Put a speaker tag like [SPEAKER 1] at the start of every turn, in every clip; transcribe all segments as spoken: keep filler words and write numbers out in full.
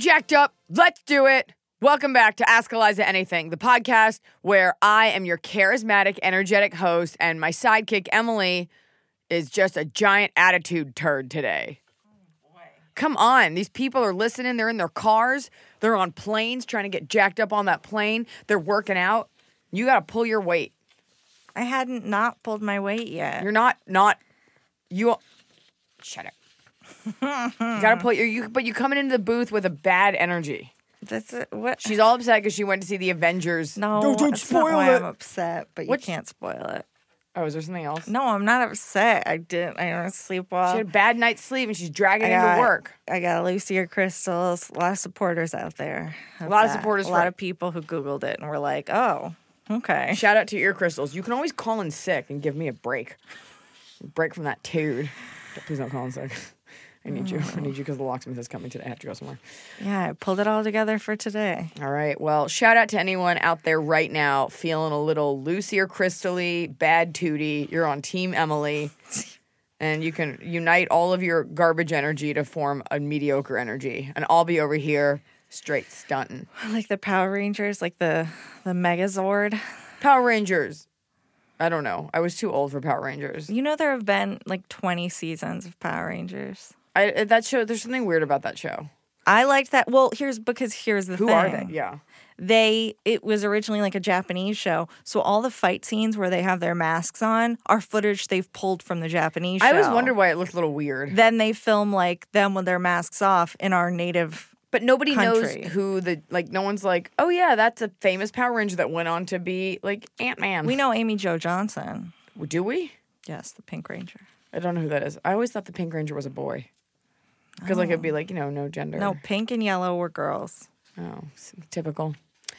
[SPEAKER 1] jacked up. Let's do it. Welcome back to Ask Eliza Anything, the podcast where I am your charismatic, energetic host, and my sidekick, Emily, is just a giant attitude turd today. Oh, boy. Come on. These people are listening. They're in their cars. They're on planes trying to get jacked up on that plane. They're working out. You got to pull your weight.
[SPEAKER 2] I hadn't not pulled my weight yet.
[SPEAKER 1] You're not, not, you, shut up. You got to pull your, you, but you're coming into the booth with a bad energy.
[SPEAKER 2] That's a, what?
[SPEAKER 1] She's all upset because she went to see the Avengers.
[SPEAKER 2] No,
[SPEAKER 1] don't, don't
[SPEAKER 2] that's
[SPEAKER 1] spoil
[SPEAKER 2] not why
[SPEAKER 1] it.
[SPEAKER 2] I'm upset, but you
[SPEAKER 1] What?
[SPEAKER 2] can't spoil it.
[SPEAKER 1] Oh, is there something else?
[SPEAKER 2] No, I'm not upset. I didn't. I didn't sleep well.
[SPEAKER 1] She had a bad night's sleep and she's dragging
[SPEAKER 2] I
[SPEAKER 1] into
[SPEAKER 2] got,
[SPEAKER 1] work.
[SPEAKER 2] I got Lucy Crystals. A lot of supporters out there.
[SPEAKER 1] A lot of
[SPEAKER 2] that.
[SPEAKER 1] supporters
[SPEAKER 2] A
[SPEAKER 1] for
[SPEAKER 2] lot
[SPEAKER 1] it.
[SPEAKER 2] of people who Googled it and were like, "Oh, okay."
[SPEAKER 1] Shout out to Ear Crystals. You can always call in sick and give me a break. Break from that dude. Please don't call in sick. I need you. I need you because the locksmith is coming today. I have to go somewhere.
[SPEAKER 2] Yeah, I pulled it all together for today.
[SPEAKER 1] All right. Well, shout out to anyone out there right now feeling a little loosey or crystally, bad tootie. You're on Team Emily. And you can unite all of your garbage energy to form a mediocre energy. And I'll be over here straight stunting.
[SPEAKER 2] Like the Power Rangers, like the the Megazord.
[SPEAKER 1] Power Rangers. I don't know. I was too old for Power Rangers.
[SPEAKER 2] You know there have been like twenty seasons of Power Rangers.
[SPEAKER 1] I that show. There's something weird about that show.
[SPEAKER 2] I liked that. Well, here's because here's the
[SPEAKER 1] Who
[SPEAKER 2] thing.
[SPEAKER 1] are they? Yeah.
[SPEAKER 2] They it was originally like a Japanese show, so all the fight scenes where they have their masks on are footage they've pulled from the Japanese show.
[SPEAKER 1] I always wondered why it looked a little weird.
[SPEAKER 2] Then they film like them with their masks off in our native.
[SPEAKER 1] But nobody
[SPEAKER 2] country.
[SPEAKER 1] knows who the like. No one's like, oh yeah, that's a famous Power Ranger that went on to be like Ant-Man.
[SPEAKER 2] We know Amy Jo Johnson.
[SPEAKER 1] Do we?
[SPEAKER 2] Yes, the Pink Ranger.
[SPEAKER 1] I don't know who that is. I always thought the Pink Ranger was a boy. Because, like, it'd be like, you know, no gender.
[SPEAKER 2] No, pink and yellow were girls.
[SPEAKER 1] Oh, typical.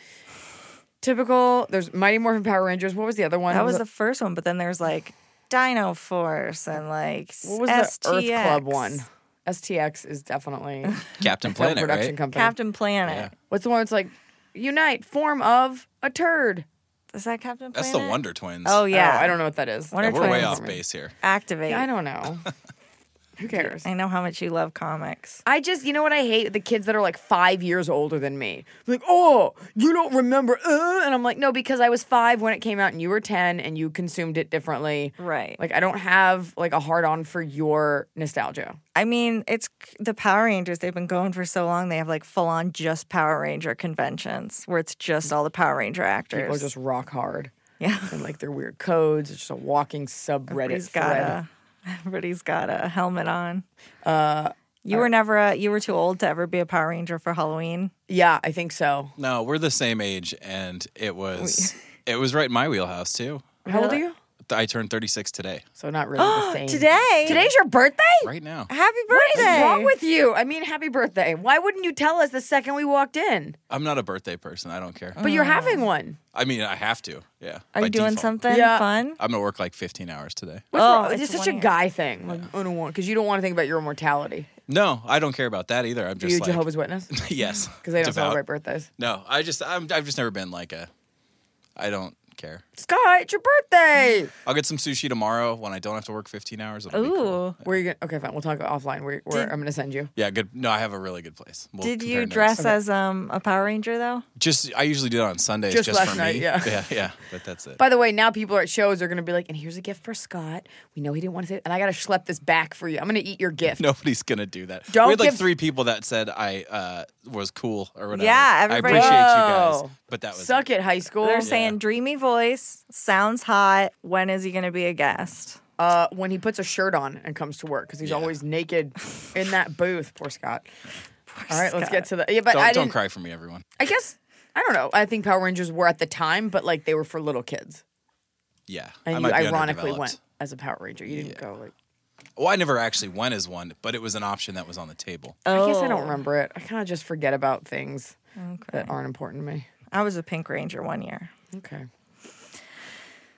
[SPEAKER 1] Typical. There's Mighty Morphin Power Rangers. What was the other one?
[SPEAKER 2] That was
[SPEAKER 1] was
[SPEAKER 2] the first one, but then there's like Dino Force and like
[SPEAKER 1] What was
[SPEAKER 2] S T X.
[SPEAKER 1] the Earth Club one? S T X is definitely
[SPEAKER 3] Captain
[SPEAKER 1] a film
[SPEAKER 3] Planet,
[SPEAKER 1] production
[SPEAKER 3] right?
[SPEAKER 1] company.
[SPEAKER 2] Captain Planet.
[SPEAKER 3] Yeah.
[SPEAKER 1] What's the one that's like, unite, form of a turd?
[SPEAKER 2] Is that Captain
[SPEAKER 3] That's
[SPEAKER 2] Planet?
[SPEAKER 3] the Wonder Twins.
[SPEAKER 2] Oh, yeah.
[SPEAKER 1] Oh, I don't know what that is.
[SPEAKER 2] Wonder
[SPEAKER 3] Yeah, we're way
[SPEAKER 2] Twins.
[SPEAKER 3] off base here.
[SPEAKER 2] Activate.
[SPEAKER 1] Yeah, I don't know. Who cares?
[SPEAKER 2] I know how much you love comics.
[SPEAKER 1] I just, you know what I hate? The kids that are like five years older than me. Like, oh, you don't remember. Uh? And I'm like, no, because I was five when it came out and you were ten and you consumed it differently.
[SPEAKER 2] Right.
[SPEAKER 1] Like, I don't have like a hard on for your nostalgia.
[SPEAKER 2] I mean, it's the Power Rangers. They've been going for so long. They have like full on just Power Ranger conventions where it's just all the Power Ranger actors.
[SPEAKER 1] People are just rock hard.
[SPEAKER 2] yeah.
[SPEAKER 1] And like their weird codes. It's just a walking subreddit
[SPEAKER 2] Everybody's got
[SPEAKER 1] thread.
[SPEAKER 2] a everybody's got a helmet on. Uh, you were never a, you were too old to ever be a Power Ranger for Halloween.
[SPEAKER 1] Yeah, I think so.
[SPEAKER 3] No, we're the same age, and it was it was right in my wheelhouse too.
[SPEAKER 1] How old are you?
[SPEAKER 3] I turned thirty-six today,
[SPEAKER 1] So not really the same.
[SPEAKER 2] Today,
[SPEAKER 1] Today's your birthday?
[SPEAKER 3] right now.
[SPEAKER 2] happy
[SPEAKER 1] What
[SPEAKER 2] birthday!
[SPEAKER 1] is wrong with you? I mean, happy birthday. Why wouldn't you tell us the second we walked in?
[SPEAKER 3] I'm not a birthday person. I don't care.
[SPEAKER 1] But you're having one.
[SPEAKER 3] I mean, I have to. Yeah.
[SPEAKER 2] Are
[SPEAKER 3] by
[SPEAKER 2] you doing
[SPEAKER 3] default.
[SPEAKER 2] something
[SPEAKER 1] Yeah.
[SPEAKER 2] fun?
[SPEAKER 3] I'm gonna work like fifteen hours today.
[SPEAKER 1] What's
[SPEAKER 2] Oh,
[SPEAKER 1] wrong? It's,
[SPEAKER 2] it's
[SPEAKER 1] such
[SPEAKER 2] one
[SPEAKER 1] a
[SPEAKER 2] year.
[SPEAKER 1] guy thing. Like, I don't want because you don't want to think about your immortality.
[SPEAKER 3] No, I don't care about that either. I'm
[SPEAKER 1] Are
[SPEAKER 3] just
[SPEAKER 1] you
[SPEAKER 3] like
[SPEAKER 1] Jehovah's Witness?
[SPEAKER 3] yes,
[SPEAKER 1] Because they don't
[SPEAKER 3] devout.
[SPEAKER 1] celebrate birthdays.
[SPEAKER 3] No, I just I'm, I've just never been like a. I don't care.
[SPEAKER 1] Scott, it's your birthday.
[SPEAKER 3] I'll get some sushi tomorrow when I don't have to work fifteen hours. It'll be cool.
[SPEAKER 2] Ooh.
[SPEAKER 1] Where are you going? Okay, fine. We'll talk offline. Where, where
[SPEAKER 2] Did-
[SPEAKER 1] I'm going to send you.
[SPEAKER 3] Yeah, good. No, I have a really good place. We'll
[SPEAKER 2] Did
[SPEAKER 3] compare
[SPEAKER 2] you
[SPEAKER 3] notes.
[SPEAKER 2] dress
[SPEAKER 1] Okay.
[SPEAKER 2] as um a Power Ranger though?
[SPEAKER 3] Just I usually do it on Sundays
[SPEAKER 1] Just
[SPEAKER 3] just,
[SPEAKER 1] last
[SPEAKER 3] for
[SPEAKER 1] night,
[SPEAKER 3] me.
[SPEAKER 1] yeah.
[SPEAKER 3] yeah, yeah. But that's it.
[SPEAKER 1] By the way, now people at shows are going to be like, and here's a gift for Scott. We know he didn't want to say it, and I got to schlep this back for you. I'm going to eat your gift.
[SPEAKER 3] Nobody's gonna do that.
[SPEAKER 1] Don't
[SPEAKER 3] we had like
[SPEAKER 1] give-
[SPEAKER 3] three people that said I uh, was cool or whatever.
[SPEAKER 2] Yeah,
[SPEAKER 3] I
[SPEAKER 2] everybody-
[SPEAKER 3] appreciate you
[SPEAKER 1] Whoa.
[SPEAKER 3] guys, but that was
[SPEAKER 1] Suck it, high school.
[SPEAKER 2] They're saying dreamy voice, sounds hot. When is he going to be a guest?
[SPEAKER 1] Uh, when he puts a shirt on and comes to work because he's
[SPEAKER 3] Yeah.
[SPEAKER 1] always naked in that booth. Poor Scott. All right, let's
[SPEAKER 2] Scott.
[SPEAKER 1] get to the. Yeah, but
[SPEAKER 3] Don't,
[SPEAKER 1] I
[SPEAKER 3] don't
[SPEAKER 1] didn't.
[SPEAKER 3] cry for me, everyone.
[SPEAKER 1] I guess I don't know. I think Power Rangers were at the time, but like they were for little kids,
[SPEAKER 3] Yeah,
[SPEAKER 1] and
[SPEAKER 3] I
[SPEAKER 1] you
[SPEAKER 3] might be
[SPEAKER 1] ironically
[SPEAKER 3] underdeveloped.
[SPEAKER 1] went as a Power Ranger. You didn't
[SPEAKER 3] Yeah.
[SPEAKER 1] go like.
[SPEAKER 3] Well, I never actually went as one, but it was an option that was on the table.
[SPEAKER 1] I guess I
[SPEAKER 2] Oh.
[SPEAKER 1] don't remember it. I kind of just forget about things
[SPEAKER 2] Okay.
[SPEAKER 1] that aren't important to me.
[SPEAKER 2] I was a Pink Ranger one year.
[SPEAKER 1] Okay.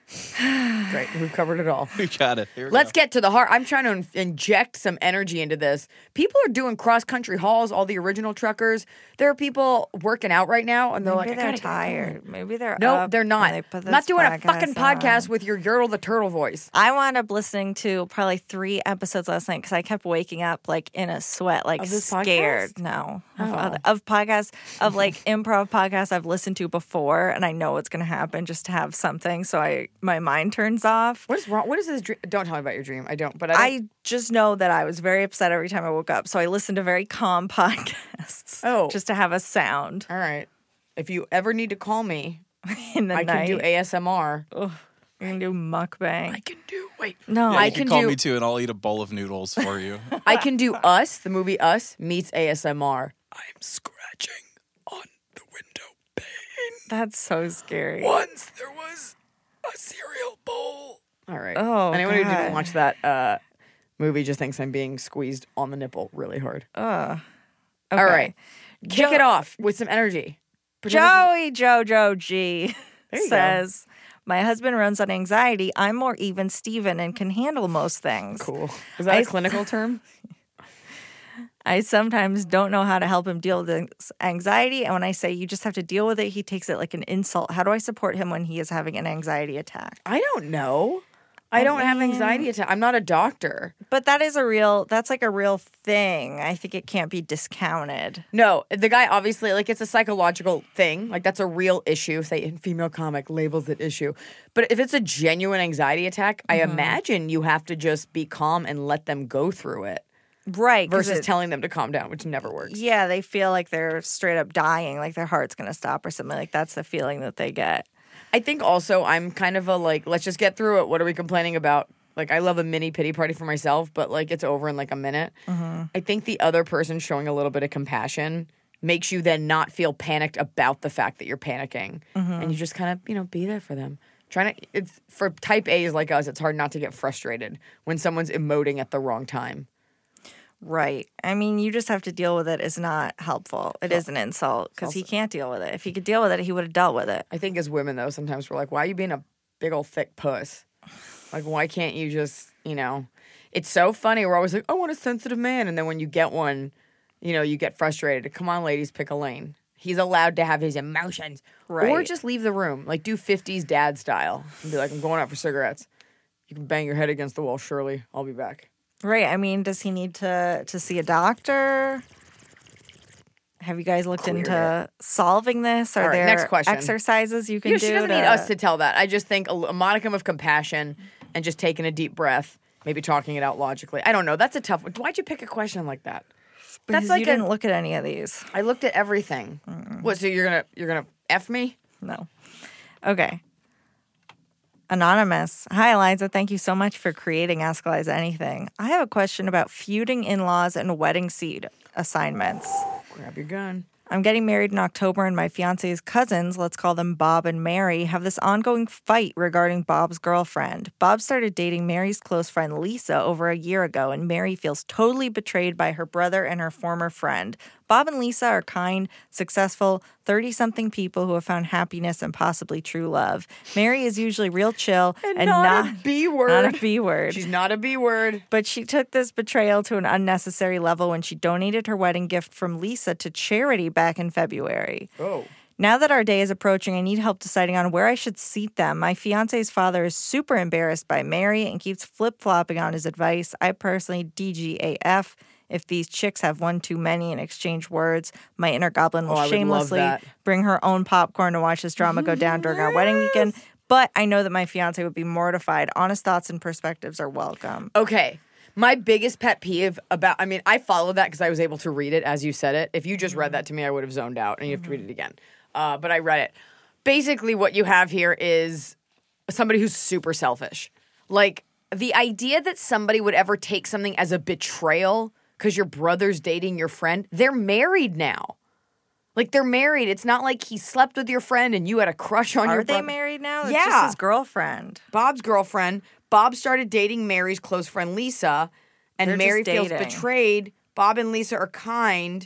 [SPEAKER 1] Great. We've covered it all.
[SPEAKER 3] We got it. Here we
[SPEAKER 1] Let's
[SPEAKER 3] go.
[SPEAKER 1] get to the heart. I'm trying to in- inject some energy into this. People are doing cross-country hauls, all the original truckers. There are people working out right now, and they're
[SPEAKER 2] Maybe
[SPEAKER 1] like, I
[SPEAKER 2] they're
[SPEAKER 1] gotta get
[SPEAKER 2] tired. Maybe they're
[SPEAKER 1] No,
[SPEAKER 2] up
[SPEAKER 1] they're
[SPEAKER 2] and
[SPEAKER 1] not.
[SPEAKER 2] they put
[SPEAKER 1] I'm not
[SPEAKER 2] this
[SPEAKER 1] doing a fucking
[SPEAKER 2] podcast
[SPEAKER 1] podcast
[SPEAKER 2] on.
[SPEAKER 1] with your Yertle the Turtle voice.
[SPEAKER 2] I wound up listening to probably three episodes last night because I kept waking up like in a sweat, like
[SPEAKER 1] Of this
[SPEAKER 2] scared.
[SPEAKER 1] podcast?
[SPEAKER 2] No, of,
[SPEAKER 1] Oh.
[SPEAKER 2] other, of podcasts, of like improv podcasts I've listened to before, and I know what's going to happen just to have something, so I my mind turns off.
[SPEAKER 1] What is wrong? What is this dream? Don't tell me about your dream. I don't, but I, don't,
[SPEAKER 2] I just know that I was very upset every time I woke up, so I listened to very calm podcasts.
[SPEAKER 1] Oh.
[SPEAKER 2] just to have a sound
[SPEAKER 1] All right. If you ever need to call me,
[SPEAKER 2] in the
[SPEAKER 1] I
[SPEAKER 2] night.
[SPEAKER 1] can do A S M R.
[SPEAKER 2] Ugh, you can do mukbang.
[SPEAKER 1] I can do, wait.
[SPEAKER 2] no,
[SPEAKER 3] Yeah,
[SPEAKER 1] I
[SPEAKER 3] you
[SPEAKER 1] can
[SPEAKER 3] can call
[SPEAKER 1] do-
[SPEAKER 3] me too, and I'll eat a bowl of noodles for you.
[SPEAKER 1] I can do Us, the movie Us, meets A S M R. I'm scratching on the window pane.
[SPEAKER 2] that's so scary.
[SPEAKER 1] Once there was a cereal bowl. All right.
[SPEAKER 2] Oh,
[SPEAKER 1] Anyone who
[SPEAKER 2] God.
[SPEAKER 1] didn't watch that uh, movie just thinks I'm being squeezed on the nipple really hard.
[SPEAKER 2] Ugh.
[SPEAKER 1] All right. Kick
[SPEAKER 2] Jo-
[SPEAKER 1] it off with some energy. Pretend this is-
[SPEAKER 2] Joey Jojo G
[SPEAKER 1] There you
[SPEAKER 2] says, my husband runs on anxiety. I'm more even Steven and can handle most things.
[SPEAKER 1] Cool. Is that a
[SPEAKER 2] I-
[SPEAKER 1] clinical term?
[SPEAKER 2] I sometimes don't know how to help him deal with this anxiety. And when I say you just have to deal with it, he takes it like an insult. How do I support him when he is having an anxiety attack?
[SPEAKER 1] I don't know. I don't have
[SPEAKER 2] mean-
[SPEAKER 1] anxiety attack. I'm not a doctor.
[SPEAKER 2] But that is a real, that's like a real thing. I think it can't be discounted.
[SPEAKER 1] No, the guy obviously, like, it's a psychological thing. Like, that's a real issue. Say, in female comic labels it issue. But if it's a genuine anxiety attack, I imagine you have to just be calm and let them go through it
[SPEAKER 2] Right. 'cause
[SPEAKER 1] versus
[SPEAKER 2] it-
[SPEAKER 1] telling them to calm down, which never works.
[SPEAKER 2] Yeah, they feel like they're straight up dying, like their heart's going to stop or something. Like that's the feeling that they get.
[SPEAKER 1] I think also I'm kind of a, like, let's just get through it. What are we complaining about? Like, I love a mini pity party for myself, but, like, it's over in, like, a minute. I think the other person showing a little bit of compassion makes you then not feel panicked about the fact that you're panicking. And you just kind of, you know, be there for them. Trying to, it's, for type A's like us, it's hard not to get frustrated when someone's emoting at the wrong time.
[SPEAKER 2] Right. I mean, you just have to deal with it is not helpful. It is an insult because he
[SPEAKER 1] also-
[SPEAKER 2] can't deal with it. If he could deal with it, he would have dealt with it.
[SPEAKER 1] I think as women, though, sometimes we're like, why are you being a big old thick puss? Like, why can't you just, you know? It's so funny. We're always like, I want a sensitive man. And then when you get one, you know, you get frustrated. Come on, ladies, pick a lane. He's allowed to have his emotions. Or
[SPEAKER 2] Right.
[SPEAKER 1] just leave the room. Like, do fifties dad style. And be like, I'm going out for cigarettes. You can bang your head against the wall, Shirley. I'll be back.
[SPEAKER 2] Right. I mean, does he need to to see a doctor? Have you guys looked
[SPEAKER 1] Clear
[SPEAKER 2] into solving this? Are
[SPEAKER 1] All right,
[SPEAKER 2] there
[SPEAKER 1] next question.
[SPEAKER 2] exercises you can
[SPEAKER 1] You know,
[SPEAKER 2] do?
[SPEAKER 1] she doesn't
[SPEAKER 2] to,
[SPEAKER 1] need us to tell that. I just think a, a modicum of compassion and just taking a deep breath, maybe talking it out logically. I don't know. That's a tough one. Why'd you pick a question like that?
[SPEAKER 2] Because
[SPEAKER 1] That's like
[SPEAKER 2] you
[SPEAKER 1] a-
[SPEAKER 2] didn't look at any of these.
[SPEAKER 1] I looked at everything. What? So you're gonna you're gonna f me?
[SPEAKER 2] No. Okay. Anonymous. Hi, Eliza. Thank you so much for creating Ask Eliza Anything. I have a question about feuding in laws and wedding seed assignments.
[SPEAKER 1] Grab your gun.
[SPEAKER 2] I'm getting married in October, and my fiance's cousins, let's call them Bob and Mary, have this ongoing fight regarding Bob's girlfriend. Bob started dating Mary's close friend Lisa over a year ago, and Mary feels totally betrayed by her brother and her former friend. Bob and Lisa are kind, successful, thirty-something people who have found happiness and possibly true love. Mary is usually real chill and,
[SPEAKER 1] not,
[SPEAKER 2] not,
[SPEAKER 1] a B word.
[SPEAKER 2] not a B word.
[SPEAKER 1] She's not a B word.
[SPEAKER 2] But she took this betrayal to an unnecessary level when she donated her wedding gift from Lisa to charity back in February.
[SPEAKER 1] Oh.
[SPEAKER 2] Now that our day is approaching, I need help deciding on where I should seat them. My fiance's father is super embarrassed by Mary and keeps flip-flopping on his advice. I personally D G A F. If these chicks have one too many and exchange words, my inner goblin will
[SPEAKER 1] Oh, I would love
[SPEAKER 2] shamelessly
[SPEAKER 1] that.
[SPEAKER 2] bring her own popcorn to watch this drama go down during our wedding weekend. But I know that my fiance would be mortified. Honest thoughts and perspectives are welcome.
[SPEAKER 1] Okay. My biggest pet peeve about, I mean, I followed that because I was able to read it as you said it. If you just read that to me, I would have zoned out, and you have to read it again. Uh, but I read it. Basically, what you have here is somebody who's super selfish. Like, the idea that somebody would ever take something as a betrayal because your brother's dating your friend, they're married now. Like, they're married. It's not like he slept with your friend and you had a crush on your
[SPEAKER 2] Are they
[SPEAKER 1] brother.
[SPEAKER 2] married now? It's
[SPEAKER 1] Yeah.
[SPEAKER 2] just his girlfriend.
[SPEAKER 1] Bob's girlfriend. Bob started dating Mary's close friend Lisa, and
[SPEAKER 2] They're
[SPEAKER 1] Mary
[SPEAKER 2] just
[SPEAKER 1] feels
[SPEAKER 2] dating.
[SPEAKER 1] betrayed. Bob and Lisa are kind.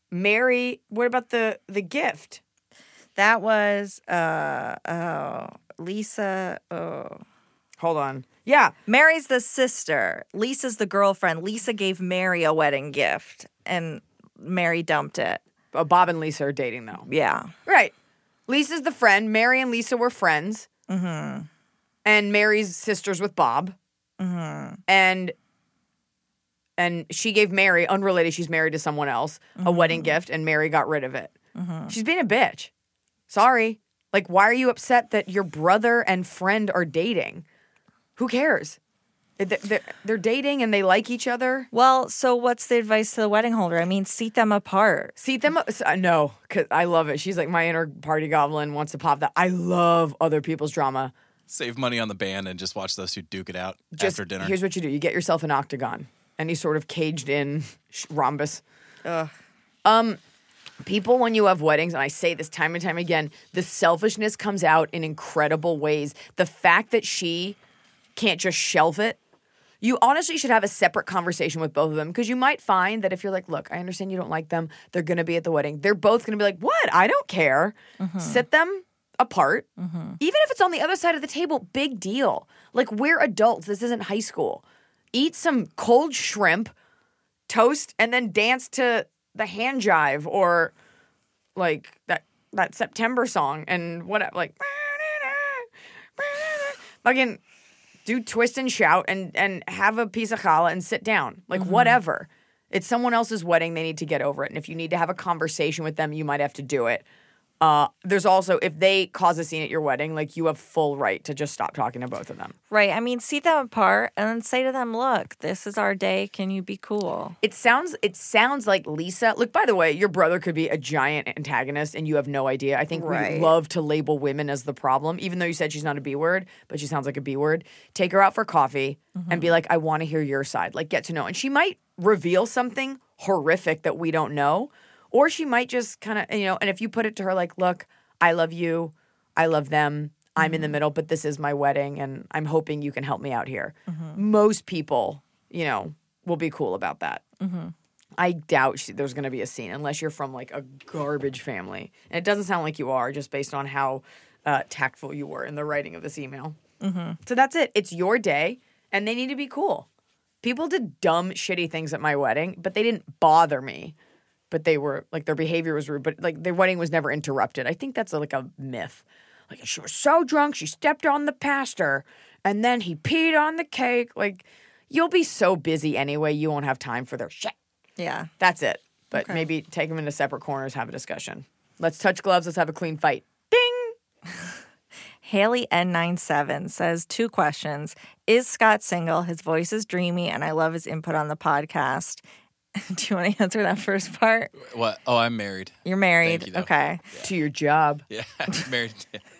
[SPEAKER 1] Mary, what about the the gift?
[SPEAKER 2] That was uh oh Lisa. Oh.
[SPEAKER 1] Hold on. Yeah.
[SPEAKER 2] Mary's the sister. Lisa's the girlfriend. Lisa gave Mary a wedding gift, and Mary dumped it.
[SPEAKER 1] Uh, Bob and Lisa are dating, though.
[SPEAKER 2] Yeah.
[SPEAKER 1] Right. Lisa's the friend. Mary and Lisa were friends.
[SPEAKER 2] Mm-hmm.
[SPEAKER 1] And Mary's sister's with Bob.
[SPEAKER 2] Mm-hmm.
[SPEAKER 1] And and she gave Mary, unrelated, she's married to someone else,
[SPEAKER 2] mm-hmm.
[SPEAKER 1] a wedding gift, and Mary got rid of it.
[SPEAKER 2] Mm-hmm.
[SPEAKER 1] She's being a bitch. Sorry. Like, why are you upset that your brother and friend are dating? Who cares? They're, they're, they're dating and they like each other.
[SPEAKER 2] Well, so what's the advice to the wedding holder? I mean, seat them apart.
[SPEAKER 1] Seat them up. Uh, no, because I love it. She's like, my inner party goblin wants to pop that. I love other people's drama.
[SPEAKER 3] Save money on the band and just watch those who duke it out
[SPEAKER 1] Just,
[SPEAKER 3] after dinner.
[SPEAKER 1] Here's what you do. You get yourself an octagon. Any sort of caged-in rhombus.
[SPEAKER 2] Ugh.
[SPEAKER 1] Um, people, when you have weddings, and I say this time and time again, the selfishness comes out in incredible ways. The fact that she can't just shelve it, you honestly should have a separate conversation with both of them, because you might find that if you're like, look, I understand you don't like them, they're going to be at the wedding. They're both going to be like, what? I don't care. Mm-hmm. Sit them apart. Mm-hmm. Even if it's on the other side of the table, big deal. Like, we're adults. This isn't high school. Eat some cold shrimp, toast, and then dance to the hand jive or like that that September song and what like fucking do twist and shout and and have a piece of challah and sit down. Like mm-hmm. whatever. It's someone else's wedding. They need to get over it. And if you need to have a conversation with them, you might have to do it. Uh, there's also, if they cause a scene at your wedding, like, you have full right to just stop talking to both of them.
[SPEAKER 2] Right. I mean, seat them apart and then say to them, look, this is our day. Can you be cool?
[SPEAKER 1] It sounds it sounds like Lisa. Look, by the way, your brother could be a giant antagonist and you have no idea. I think
[SPEAKER 2] right.
[SPEAKER 1] we love to label women as the problem, even though you said she's not a B word, but she sounds like a B word. Take her out for coffee mm-hmm. and be like, I want to hear your side. Like, get to know. And she might reveal something horrific that we don't know. Or she might just kind of, you know, and if you put it to her like, look, I love you, I love them, I'm mm-hmm. in the middle, but this is my wedding, and I'm hoping you can help me out here. Mm-hmm. Most people, you know, will be cool about that. Mm-hmm. I doubt she, there's going to be a scene unless you're from, like, a garbage family. And it doesn't sound like you are, just based on how uh, tactful you were in the writing of this email. Mm-hmm. So that's it. It's your day, and they need to be cool. People did dumb, shitty things at my wedding, but they didn't bother me. But they were, like, their behavior was rude. But, like, their wedding was never interrupted. I think that's, like, a myth. Like, she was so drunk, she stepped on the pastor, and then he peed on the cake. Like, you'll be so busy anyway, you won't have time for their shit.
[SPEAKER 2] Yeah.
[SPEAKER 1] That's it. But okay. maybe take them into separate corners, have a discussion. Let's touch gloves, let's have a clean fight. Ding!
[SPEAKER 2] Haley N ninety-seven says two questions. Is Scott single? His voice is dreamy, and I love his input on the podcast. Do you want to answer that first part?
[SPEAKER 3] What? Oh, I'm married.
[SPEAKER 2] You're married.
[SPEAKER 3] You,
[SPEAKER 2] okay.
[SPEAKER 3] Yeah.
[SPEAKER 1] To your job.
[SPEAKER 3] Yeah, I'm married.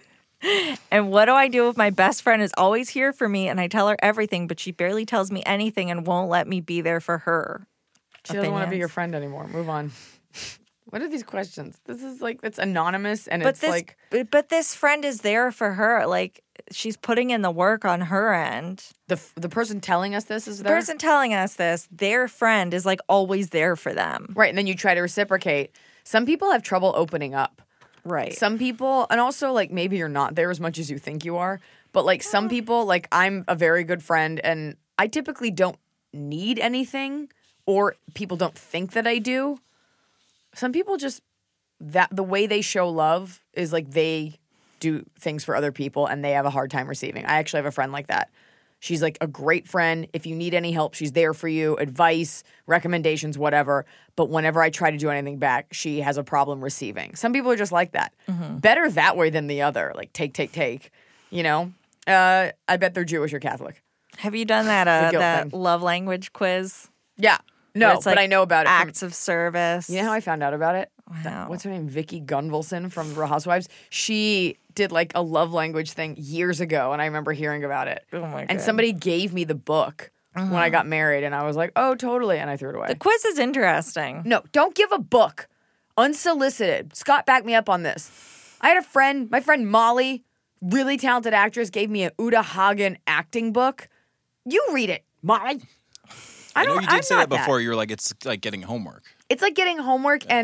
[SPEAKER 2] And what do I do if my best friend is always here for me and I tell her everything, but she barely tells me anything and won't let me be there for her?
[SPEAKER 1] She doesn't want to be your friend anymore. Move on. What are these questions? This is like, it's anonymous and
[SPEAKER 2] but
[SPEAKER 1] it's
[SPEAKER 2] this,
[SPEAKER 1] like.
[SPEAKER 2] But this friend is there for her. Like, she's putting in the work on her end.
[SPEAKER 1] The the person telling us this is
[SPEAKER 2] the
[SPEAKER 1] there?
[SPEAKER 2] person telling us this, their friend is like always there for them.
[SPEAKER 1] Right. And then you try to reciprocate. Some people have trouble opening up.
[SPEAKER 2] Right.
[SPEAKER 1] Some people, and also like maybe you're not there as much as you think you are, but like some people, like I'm a very good friend and I typically don't need anything or people don't think that I do. Some people just, that the way they show love is like they do things for other people and they have a hard time receiving. I actually have a friend like that. She's like a great friend. If you need any help, she's there for you, advice, recommendations, whatever. But whenever I try to do anything back, she has a problem receiving. Some people are just like that. Mm-hmm. Better that way than the other. Like take, take, take. You know? Uh, I bet they're Jewish or Catholic.
[SPEAKER 2] Have you done that uh, that thing. Love language quiz?
[SPEAKER 1] Yeah. No, but like I know about it.
[SPEAKER 2] Acts
[SPEAKER 1] from,
[SPEAKER 2] of service.
[SPEAKER 1] You know how I found out about it?
[SPEAKER 2] Wow.
[SPEAKER 1] What's her name? Vicky Gunvalson from Real Housewives. She did like a love language thing years ago, and I remember hearing about it.
[SPEAKER 2] Oh my god!
[SPEAKER 1] And somebody gave me the book uh-huh. when I got married, and I was like, "Oh, totally," and I threw it away.
[SPEAKER 2] The quiz is interesting.
[SPEAKER 1] No, don't give a book unsolicited. Scott, back me up on this. I had a friend, my friend Molly, really talented actress, gave me an Uta Hagen acting book. You read it, Molly. I
[SPEAKER 3] I know
[SPEAKER 1] don't.
[SPEAKER 3] you did
[SPEAKER 1] I'm
[SPEAKER 3] say
[SPEAKER 1] not
[SPEAKER 3] that before. That. You were like, it's like getting homework.
[SPEAKER 1] It's like getting homework, yeah. and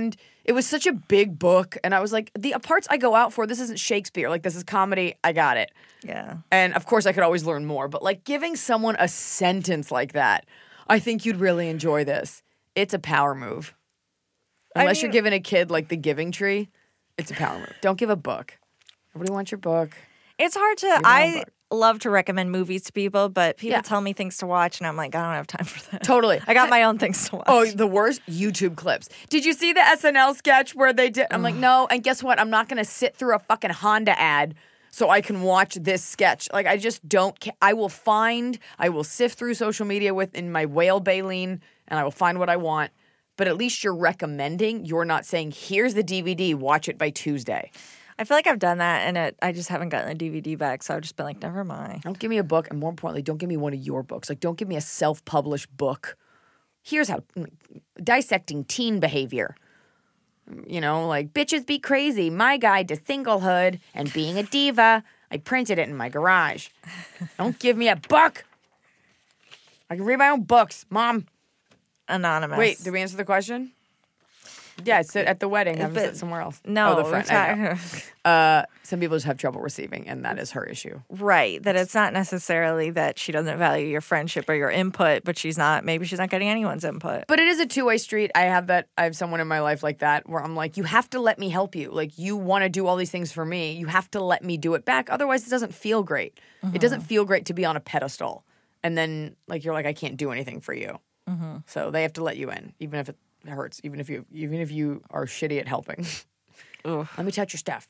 [SPEAKER 1] it was such a big book, and I was like, the parts I go out for, this isn't Shakespeare. Like, this is comedy. I got it.
[SPEAKER 2] Yeah.
[SPEAKER 1] And, of course, I could always learn more. But, like, giving someone a sentence like that, I think you'd really enjoy this. It's a power move. Unless I mean, you're giving a kid, like, the Giving Tree, it's a power move. Don't give a book. Everybody wants your book.
[SPEAKER 2] It's hard to... I love to recommend movies to people, but people yeah. tell me things to watch, and I'm like, I don't have time for that.
[SPEAKER 1] Totally.
[SPEAKER 2] I got my own things to watch.
[SPEAKER 1] Oh, the worst? YouTube clips. Did you see the S N L sketch where they did? I'm like, no. And guess what? I'm not going to sit through a fucking Honda ad so I can watch this sketch. Like, I just don't ca- I will find, I will sift through social media with in my whale baleen, and I will find what I want. But at least you're recommending. You're not saying, here's the D V D, watch it by Tuesday.
[SPEAKER 2] I feel like I've done that, and it, I just haven't gotten the D V D back, so I've just been like, never mind.
[SPEAKER 1] Don't give me a book, and more importantly, don't give me one of your books. Like, don't give me a self-published book. Here's how, dissecting teen behavior. You know, like, bitches be crazy. My guide to singlehood and being a diva. I printed it in my garage. Don't give me a book. I can read my own books, Mom.
[SPEAKER 2] Anonymous.
[SPEAKER 1] Wait, did we answer the question? Yeah, sit at the wedding. Have sit somewhere else.
[SPEAKER 2] No,
[SPEAKER 1] oh, the friend. I know. Uh, some people just have trouble receiving, and that is her issue.
[SPEAKER 2] Right. That it's not necessarily that she doesn't value your friendship or your input, but she's not. Maybe she's not getting anyone's input.
[SPEAKER 1] But it is a two-way street. I have that. I have someone in my life like that where I'm like, you have to let me help you. Like, you want to do all these things for me. You have to let me do it back. Otherwise, it doesn't feel great. Mm-hmm. It doesn't feel great to be on a pedestal, and then like you're like, I can't do anything for you. Mm-hmm. So they have to let you in, even if it hurts, even if you even if you are shitty at helping. Let me touch your stuff.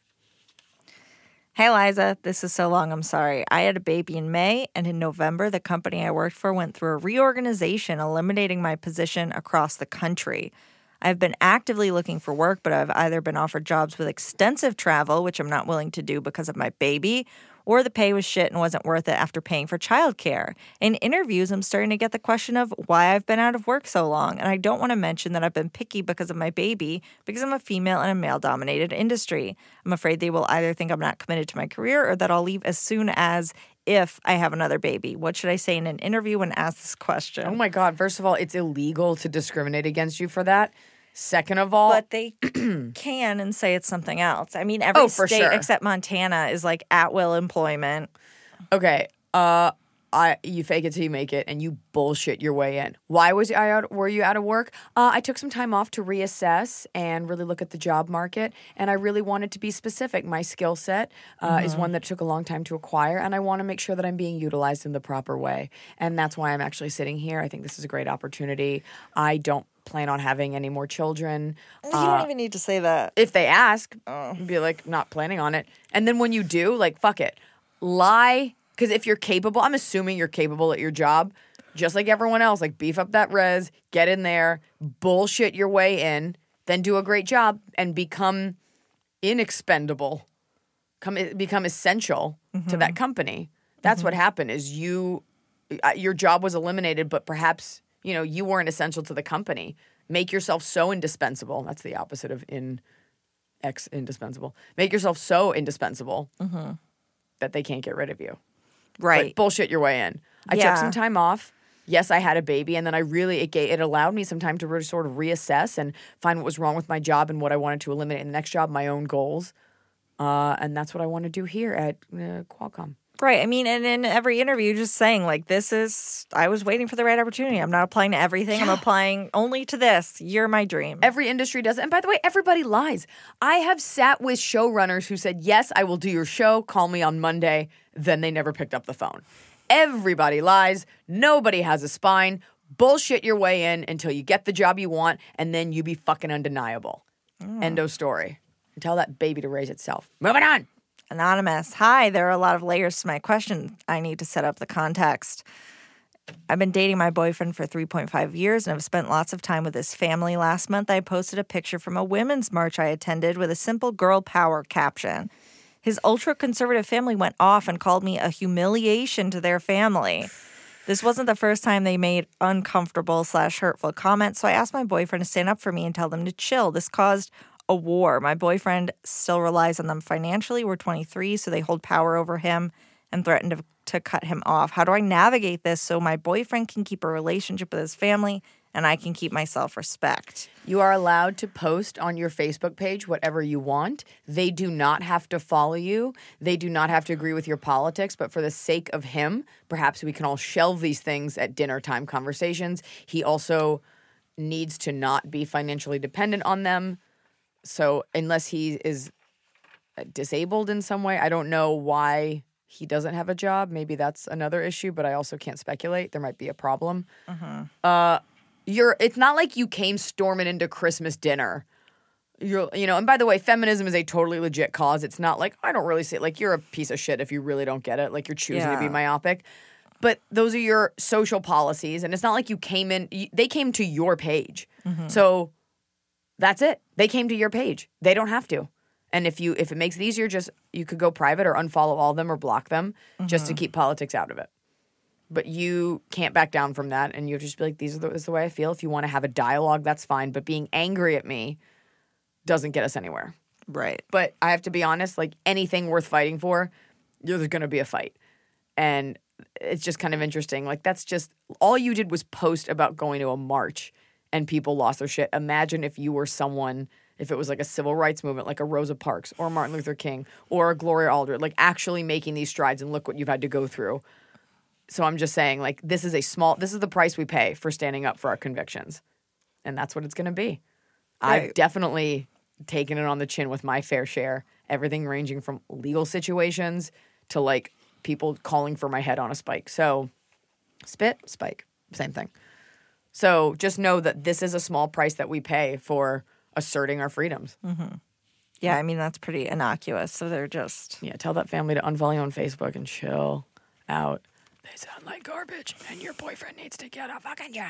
[SPEAKER 2] Hey, Liza, this is so long, I'm sorry. I had a baby in May, and in November, the company I worked for went through a reorganization, eliminating my position across the country. I've been actively looking for work, but I've either been offered jobs with extensive travel, which I'm not willing to do because of my baby, or the pay was shit and wasn't worth it after paying for childcare. In interviews, I'm starting to get the question of why I've been out of work so long, and I don't want to mention that I've been picky because of my baby, because I'm a female in a male-dominated industry. I'm afraid they will either think I'm not committed to my career or that I'll leave as soon as if I have another baby. What should I say in an interview when asked this question?
[SPEAKER 1] Oh my God, first of all, it's illegal to discriminate against you for that. Second of all,
[SPEAKER 2] but they can and say it's something else. I mean, every
[SPEAKER 1] oh, for
[SPEAKER 2] state
[SPEAKER 1] sure.
[SPEAKER 2] except Montana is like at-will employment.
[SPEAKER 1] Okay, uh, I you fake it till you make it, and you bullshit your way in. Why was I out? Were you out of work? Uh, I took some time off to reassess and really look at the job market, and I really wanted to be specific. My skill set uh, mm-hmm. is one that took a long time to acquire, and I want to make sure that I'm being utilized in the proper way, and that's why I'm actually sitting here. I think this is a great opportunity. I don't plan on having any more children.
[SPEAKER 2] You don't uh, even need to say that.
[SPEAKER 1] If they ask, oh. be like, not planning on it. And then when you do, like, fuck it. Lie. Because if you're capable, I'm assuming you're capable at your job, just like everyone else. Like, beef up that res, get in there, bullshit your way in, then do a great job and become inexpendable, come become essential mm-hmm. to that company. That's mm-hmm. what happened is you, uh, your job was eliminated, but perhaps... You know, you weren't essential to the company. Make yourself so indispensable. That's the opposite of in ex indispensable. Make yourself so indispensable mm-hmm. that they can't get rid of you.
[SPEAKER 2] Right.
[SPEAKER 1] But bullshit your way in. I
[SPEAKER 2] yeah.
[SPEAKER 1] took some time off. Yes, I had a baby, and then I really it, gave, it allowed me some time to really sort of reassess and find what was wrong with my job and what I wanted to eliminate in the next job, my own goals. Uh, and that's what I want to do here at uh, Qualcomm.
[SPEAKER 2] Right. I mean, and in every interview, just saying, like, this is, I was waiting for the right opportunity. I'm not applying to everything. Yeah. I'm applying only to this. You're my dream.
[SPEAKER 1] Every industry does it. And by the way, everybody lies. I have sat with showrunners who said, yes, I will do your show. Call me on Monday. Then they never picked up the phone. Everybody lies. Nobody has a spine. Bullshit your way in until you get the job you want, and then you be fucking undeniable. Mm. End of story. And tell that baby to raise itself. Moving on.
[SPEAKER 2] Anonymous. Hi, there are a lot of layers to my question. I need to set up the context. I've been dating my boyfriend for three point five years and have spent lots of time with his family. Last month, I posted a picture from a women's march I attended with a simple girl power caption. His ultra-conservative family went off and called me a humiliation to their family. This wasn't the first time they made uncomfortable slash hurtful comments, so I asked my boyfriend to stand up for me and tell them to chill. This caused a war. My boyfriend still relies on them financially. We're twenty-three, so they hold power over him and threaten to, to cut him off. How do I navigate this so my boyfriend can keep a relationship with his family and I can keep my self-respect.
[SPEAKER 1] You are allowed to post on your Facebook page whatever you want. They do not have to follow you. They do not have to agree with your politics. But for the sake of him, perhaps we can all shelve these things at dinner time conversations. He also needs to not be financially dependent on them. So unless he is disabled in some way, I don't know why he doesn't have a job. Maybe that's another issue, but I also can't speculate. There might be a problem.
[SPEAKER 2] Mm-hmm.
[SPEAKER 1] Uh, you're. It's not like you came storming into Christmas dinner. You're, you know. And by the way, feminism is a totally legit cause. It's not like I don't really see it. Like you're a piece of shit if you really don't get it. Like you're choosing
[SPEAKER 2] Yeah.
[SPEAKER 1] to be myopic. But those are your social policies, and it's not like you came in. You, they came to your page,
[SPEAKER 2] Mm-hmm.
[SPEAKER 1] so that's it. They came to your page. They don't have to. And if you if it makes it easier, just you could go private or unfollow all of them or block them just to keep politics out of it. But you can't back down from that, and you have to just be like, "These are the, this is the way I feel." If you want to have a dialogue, that's fine. But being angry at me doesn't get us anywhere.
[SPEAKER 2] Right.
[SPEAKER 1] But I have to be honest, like anything worth fighting for, there's going to be a fight. And it's just kind of interesting. Like that's just all you did was post about going to a march and people lost their shit. Imagine if you were someone, if it was like a civil rights movement, like a Rosa Parks or Martin Luther King or a Gloria Allred, like actually making these strides and look what you've had to go through. So I'm just saying, like, this is a small, this is the price we pay for standing up for our convictions. And that's what it's going to be. I've
[SPEAKER 2] Right.
[SPEAKER 1] definitely taken it on the chin with my fair share. Everything ranging from legal situations to like people calling for my head on a spike. So spit, spike, same thing. So just know that this is a small price that we pay for asserting our freedoms.
[SPEAKER 2] Yeah, I mean, that's pretty innocuous. So they're just...
[SPEAKER 1] Yeah, tell that family to unfollow you on Facebook and chill out. They sound like garbage, and your boyfriend needs to get a fucking job.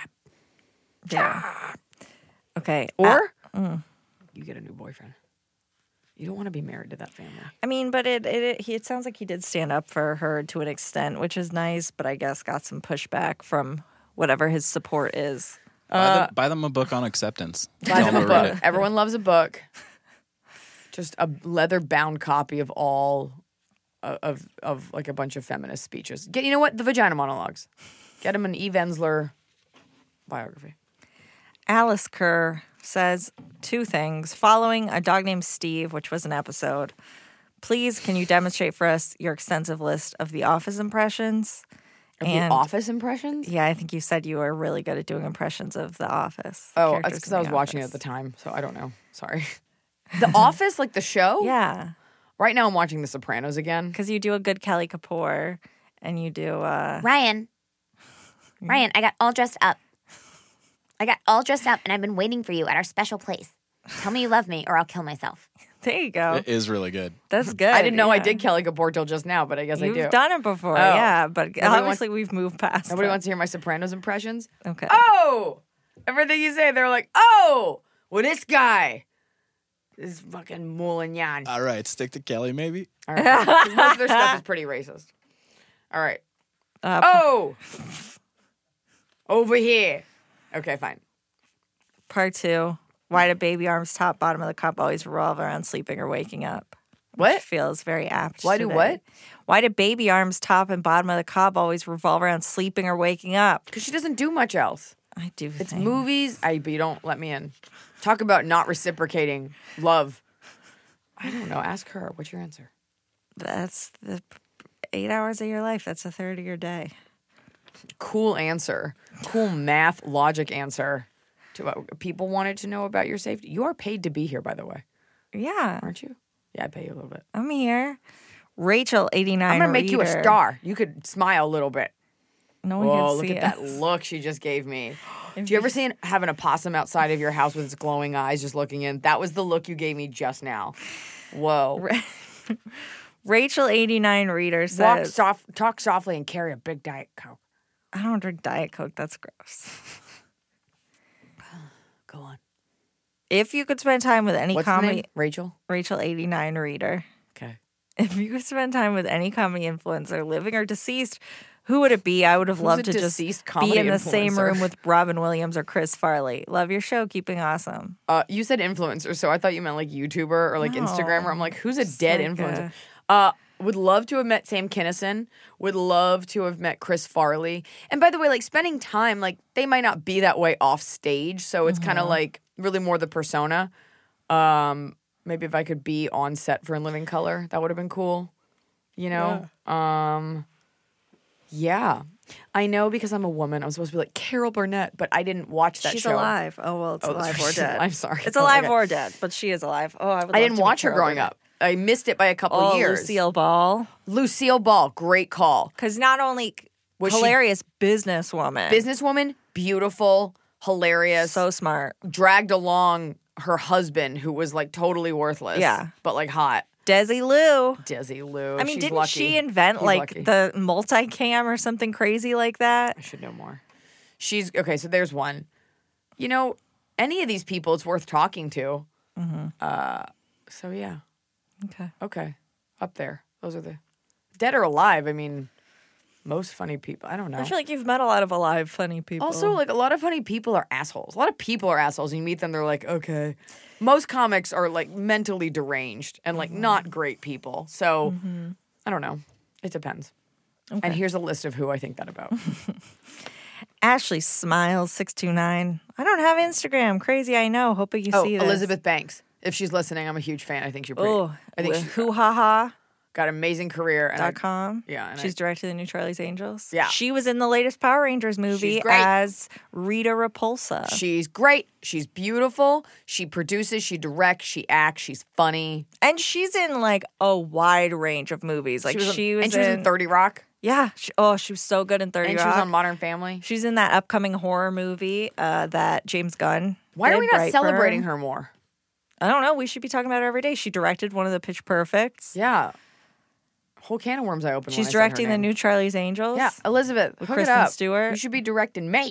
[SPEAKER 2] Yeah. Okay.
[SPEAKER 1] Or
[SPEAKER 2] uh,
[SPEAKER 1] you get a new boyfriend. You don't want to be married to that family.
[SPEAKER 2] I mean, but it, it it he- it sounds like he did stand up for her to an extent, which is nice, but I guess got some pushback from whatever his support is.
[SPEAKER 3] Buy,
[SPEAKER 1] Uh,
[SPEAKER 3] them, buy them a book on acceptance.
[SPEAKER 1] Buy
[SPEAKER 3] Tell
[SPEAKER 1] them a
[SPEAKER 3] to read
[SPEAKER 1] book.
[SPEAKER 3] it.
[SPEAKER 1] Everyone loves a book. Just a leather-bound copy of all of, of of like a bunch of feminist speeches. Get you know what? The vagina monologues. Get him an Eve Ensler biography.
[SPEAKER 2] Alice Kerr says two things. Following A Dog Named Steve, which was an episode, please can you demonstrate for us your extensive list of The Office impressions?
[SPEAKER 1] Of
[SPEAKER 2] And
[SPEAKER 1] the Office impressions?
[SPEAKER 2] yeah, I think you said you were really good at doing impressions of The Office. the
[SPEAKER 1] Oh,
[SPEAKER 2] characters
[SPEAKER 1] that's because
[SPEAKER 2] in
[SPEAKER 1] I
[SPEAKER 2] The
[SPEAKER 1] was watching it at
[SPEAKER 2] Office.
[SPEAKER 1] the time, so I don't know. Sorry. The Office, like the show?
[SPEAKER 2] Yeah,
[SPEAKER 1] Right now I'm watching The Sopranos again.
[SPEAKER 2] because you do a good Kelly Kapoor, and you do. Uh,
[SPEAKER 4] Ryan. Ryan, I got all dressed up. I got all dressed up and I've been waiting for you at our special place. Tell me you love me or I'll kill myself.
[SPEAKER 2] there you go.
[SPEAKER 3] It is really good.
[SPEAKER 2] That's good.
[SPEAKER 1] I didn't know I
[SPEAKER 2] yeah.
[SPEAKER 1] did Kelly Kapoor till just now, but I guess I do.
[SPEAKER 2] You've done it before,
[SPEAKER 1] Oh.
[SPEAKER 2] yeah, but
[SPEAKER 1] Nobody
[SPEAKER 2] obviously we've moved past.
[SPEAKER 1] Nobody
[SPEAKER 2] that.
[SPEAKER 1] wants to hear my Sopranos impressions?
[SPEAKER 2] Okay.
[SPEAKER 1] Oh! Everything you say, they're like, oh! Well, this guy. This fucking Moulignan.
[SPEAKER 3] All right, stick to Kelly, maybe.
[SPEAKER 1] All right. 'Cause most of their stuff is pretty racist. All right.
[SPEAKER 2] Uh,
[SPEAKER 1] Oh! Over here. Okay, fine.
[SPEAKER 2] Part two. Why do baby arms, top, bottom of the cup always revolve around sleeping or waking up?
[SPEAKER 1] What?
[SPEAKER 2] Which feels very apt.
[SPEAKER 1] Why do
[SPEAKER 2] today.
[SPEAKER 1] what?
[SPEAKER 2] Why do baby arms, top, and bottom of the cup always revolve around sleeping or waking up?
[SPEAKER 1] Because she doesn't do much else.
[SPEAKER 2] I do.
[SPEAKER 1] It's
[SPEAKER 2] think.
[SPEAKER 1] movies. I, but you don't let me in. Talk about not reciprocating love. I don't know. Ask her. What's your answer?
[SPEAKER 2] That's the eight hours of your life. That's a third of your day.
[SPEAKER 1] Cool answer. Cool math logic answer. To what people wanted to know about your safety. You are paid to be here, by the way,
[SPEAKER 2] Yeah,
[SPEAKER 1] aren't you? Yeah, I pay you a little bit.
[SPEAKER 2] I'm here. Rachel, eighty-nine.
[SPEAKER 1] I'm gonna make you a
[SPEAKER 2] reader.
[SPEAKER 1] star. You could smile a little bit.
[SPEAKER 2] No one
[SPEAKER 1] Whoa,
[SPEAKER 2] can
[SPEAKER 1] look
[SPEAKER 2] see
[SPEAKER 1] at that
[SPEAKER 2] us.
[SPEAKER 1] look she just gave me. Do you ever see have an opossum outside of your house with its glowing eyes just looking in? That was the look you gave me just now. Whoa.
[SPEAKER 2] Rachel, eighty-nine reader
[SPEAKER 1] Walk
[SPEAKER 2] says,
[SPEAKER 1] soft, talk softly and carry a big Diet Coke.
[SPEAKER 2] I don't drink Diet Coke. That's gross.
[SPEAKER 1] Go on.
[SPEAKER 2] If you could spend time with any
[SPEAKER 1] What's the
[SPEAKER 2] comedy,
[SPEAKER 1] name? Rachel?
[SPEAKER 2] Rachel, eighty-nine reader.
[SPEAKER 1] Okay.
[SPEAKER 2] If you could spend time with any comedy influencer, living or deceased, who would it be? I would have
[SPEAKER 1] Who's
[SPEAKER 2] loved
[SPEAKER 1] a
[SPEAKER 2] to just
[SPEAKER 1] deceased
[SPEAKER 2] be
[SPEAKER 1] comedy
[SPEAKER 2] in the same
[SPEAKER 1] influencer?
[SPEAKER 2] room with Robin Williams or Chris Farley. Love your show. Keeping awesome.
[SPEAKER 1] Uh, you said influencer, so I thought you meant like YouTuber or like
[SPEAKER 2] No.
[SPEAKER 1] Instagrammer. I'm like, who's a
[SPEAKER 2] Just
[SPEAKER 1] dead
[SPEAKER 2] like
[SPEAKER 1] influencer?
[SPEAKER 2] a-
[SPEAKER 1] Uh, Would love to have met Sam Kinison. Would love to have met Chris Farley. And by the way, like spending time, like they might not be that way off stage. So it's mm-hmm. kind of like really more the persona. Um, maybe if I could be on set for In Living Color, that would have been cool. You know? Yeah. Um, yeah. I know because I'm a woman, I'm supposed to be like Carol Burnett, but I didn't watch that
[SPEAKER 2] She's
[SPEAKER 1] show.
[SPEAKER 2] She's alive. Oh, well, it's
[SPEAKER 1] oh,
[SPEAKER 2] alive or dead.
[SPEAKER 1] I'm sorry.
[SPEAKER 2] It's alive okay. or dead, but she is alive. Oh, I would
[SPEAKER 1] I
[SPEAKER 2] love
[SPEAKER 1] didn't
[SPEAKER 2] to
[SPEAKER 1] watch her
[SPEAKER 2] Carol
[SPEAKER 1] growing
[SPEAKER 2] Burnett.
[SPEAKER 1] up. I missed it by a couple
[SPEAKER 2] oh,
[SPEAKER 1] years.
[SPEAKER 2] Lucille Ball.
[SPEAKER 1] Lucille Ball, great call.
[SPEAKER 2] Because not only
[SPEAKER 1] Was
[SPEAKER 2] hilarious businesswoman.
[SPEAKER 1] Businesswoman, beautiful, hilarious.
[SPEAKER 2] So smart.
[SPEAKER 1] Dragged along her husband, who was like totally worthless.
[SPEAKER 2] Yeah.
[SPEAKER 1] But like hot.
[SPEAKER 2] Desi Lou.
[SPEAKER 1] Desi Lou.
[SPEAKER 2] I mean,
[SPEAKER 1] She's
[SPEAKER 2] didn't
[SPEAKER 1] lucky.
[SPEAKER 2] she invent
[SPEAKER 1] He's
[SPEAKER 2] like
[SPEAKER 1] lucky.
[SPEAKER 2] the multicam or something crazy like that?
[SPEAKER 1] I should know more. She's okay. So there's one. You know, any of these people, it's worth talking to.
[SPEAKER 2] Mm-hmm.
[SPEAKER 1] Uh, so yeah.
[SPEAKER 2] Okay.
[SPEAKER 1] Okay. Up there. Those are the dead or alive. I mean, most funny people. I don't know.
[SPEAKER 2] I feel like you've met a lot of alive funny people.
[SPEAKER 1] Also, like a lot of funny people are assholes. A lot of people are assholes. You meet them, they're like, okay. Most comics are like mentally deranged and like mm-hmm. not great people. So
[SPEAKER 2] mm-hmm.
[SPEAKER 1] I don't know. It depends.
[SPEAKER 2] Okay.
[SPEAKER 1] And here's a list of who I think that about.
[SPEAKER 2] Ashley Smiles six two nine. I don't have Instagram. Crazy, I know. Hoping you
[SPEAKER 1] oh,
[SPEAKER 2] see this.
[SPEAKER 1] Elizabeth Banks. If she's listening, I'm a huge fan. I think she's pretty.
[SPEAKER 2] Oh,
[SPEAKER 1] I think she's
[SPEAKER 2] Hoo Ha Ha.
[SPEAKER 1] Got an amazing career. And
[SPEAKER 2] dot
[SPEAKER 1] I,
[SPEAKER 2] com.
[SPEAKER 1] Yeah. And
[SPEAKER 2] She's
[SPEAKER 1] I,
[SPEAKER 2] directed the new Charlie's Angels.
[SPEAKER 1] Yeah.
[SPEAKER 2] She was in the latest Power Rangers movie as Rita Repulsa.
[SPEAKER 1] She's great. She's beautiful. She produces, she directs, she acts, she's funny.
[SPEAKER 2] And she's in like a wide range of movies. Like she was,
[SPEAKER 1] she
[SPEAKER 2] was,
[SPEAKER 1] and she
[SPEAKER 2] in,
[SPEAKER 1] was in thirty Rock.
[SPEAKER 2] Yeah. She, oh, she was so good in thirty
[SPEAKER 1] and
[SPEAKER 2] Rock.
[SPEAKER 1] And she was on Modern Family.
[SPEAKER 2] She's in that upcoming horror movie uh, that James Gunn
[SPEAKER 1] Why
[SPEAKER 2] did,
[SPEAKER 1] are we not
[SPEAKER 2] Brightburn.
[SPEAKER 1] celebrating her more?
[SPEAKER 2] I don't know. We should be talking about her every day. She directed one of the Pitch Perfects.
[SPEAKER 1] Yeah. Whole can of worms I opened.
[SPEAKER 2] She's
[SPEAKER 1] when I
[SPEAKER 2] directing
[SPEAKER 1] said her
[SPEAKER 2] the
[SPEAKER 1] name.
[SPEAKER 2] new Charlie's Angels.
[SPEAKER 1] Yeah, Elizabeth,
[SPEAKER 2] with
[SPEAKER 1] hook
[SPEAKER 2] Kristen
[SPEAKER 1] it up.
[SPEAKER 2] Stewart.
[SPEAKER 1] You should be directing Mate.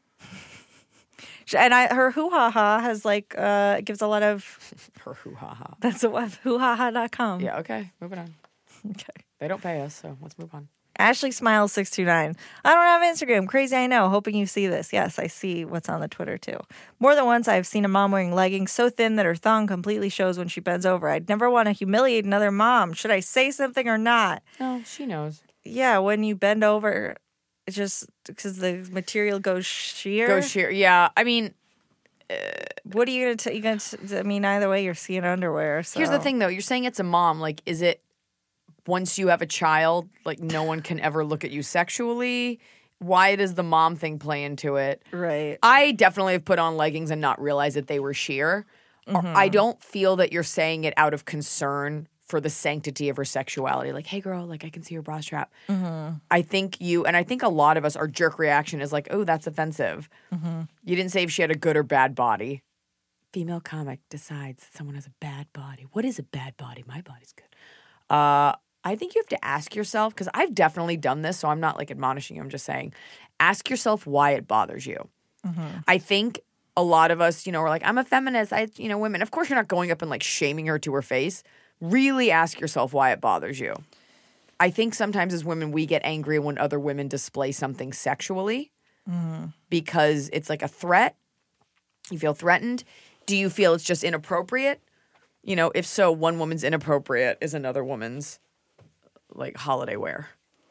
[SPEAKER 2] And I, her hoo ha ha has like uh gives a lot of
[SPEAKER 1] her hoo ha ha.
[SPEAKER 2] That's a web hoo ha ha dot com.
[SPEAKER 1] Yeah. Okay. Moving on.
[SPEAKER 2] Okay.
[SPEAKER 1] They don't pay us, so let's move on.
[SPEAKER 2] Ashley Smiles six two nine. I don't have Instagram. Crazy, I know. Hoping you see this. Yes, I see what's on the Twitter, too. More than once, I've seen a mom wearing leggings so thin that her thong completely shows when she bends over. I'd never want to humiliate another mom. Should I say something or not?
[SPEAKER 1] No, she knows.
[SPEAKER 2] Yeah, when you bend over, it's just because the material goes sheer.
[SPEAKER 1] Goes sheer. Yeah. I mean, uh,
[SPEAKER 2] what are you going to... You gonna t- I mean, either way, you're seeing underwear. So.
[SPEAKER 1] Here's the thing, though. You're saying it's a mom. Like, is it... Once you have a child, like no one can ever look at you sexually. Why does the mom thing play into it?
[SPEAKER 2] Right.
[SPEAKER 1] I definitely have put on leggings and not realized that they were sheer. Mm-hmm. I don't feel that you're saying it out of concern for the sanctity of her sexuality. Like, hey girl, like I can see your bra strap.
[SPEAKER 2] Mm-hmm.
[SPEAKER 1] I think you, and I think a lot of us, our jerk reaction is like, oh, that's offensive.
[SPEAKER 2] Mm-hmm.
[SPEAKER 1] You didn't say if she had a good or bad body. Female comic decides that someone has a bad body. What is a bad body? My body's good. Uh... I think you have to ask yourself, because I've definitely done this, so I'm not like admonishing you, I'm just saying, ask yourself why it bothers you.
[SPEAKER 2] Mm-hmm.
[SPEAKER 1] I think a lot of us, you know, we're like, I'm a feminist, I, you know, women. Of course you're not going up and like shaming her to her face. Really ask yourself why it bothers you. I think sometimes as women, we get angry when other women display something sexually
[SPEAKER 2] mm-hmm.
[SPEAKER 1] because it's like a threat. You feel threatened. Do you feel it's just inappropriate? You know, if so, one woman's inappropriate is another woman's like holiday wear.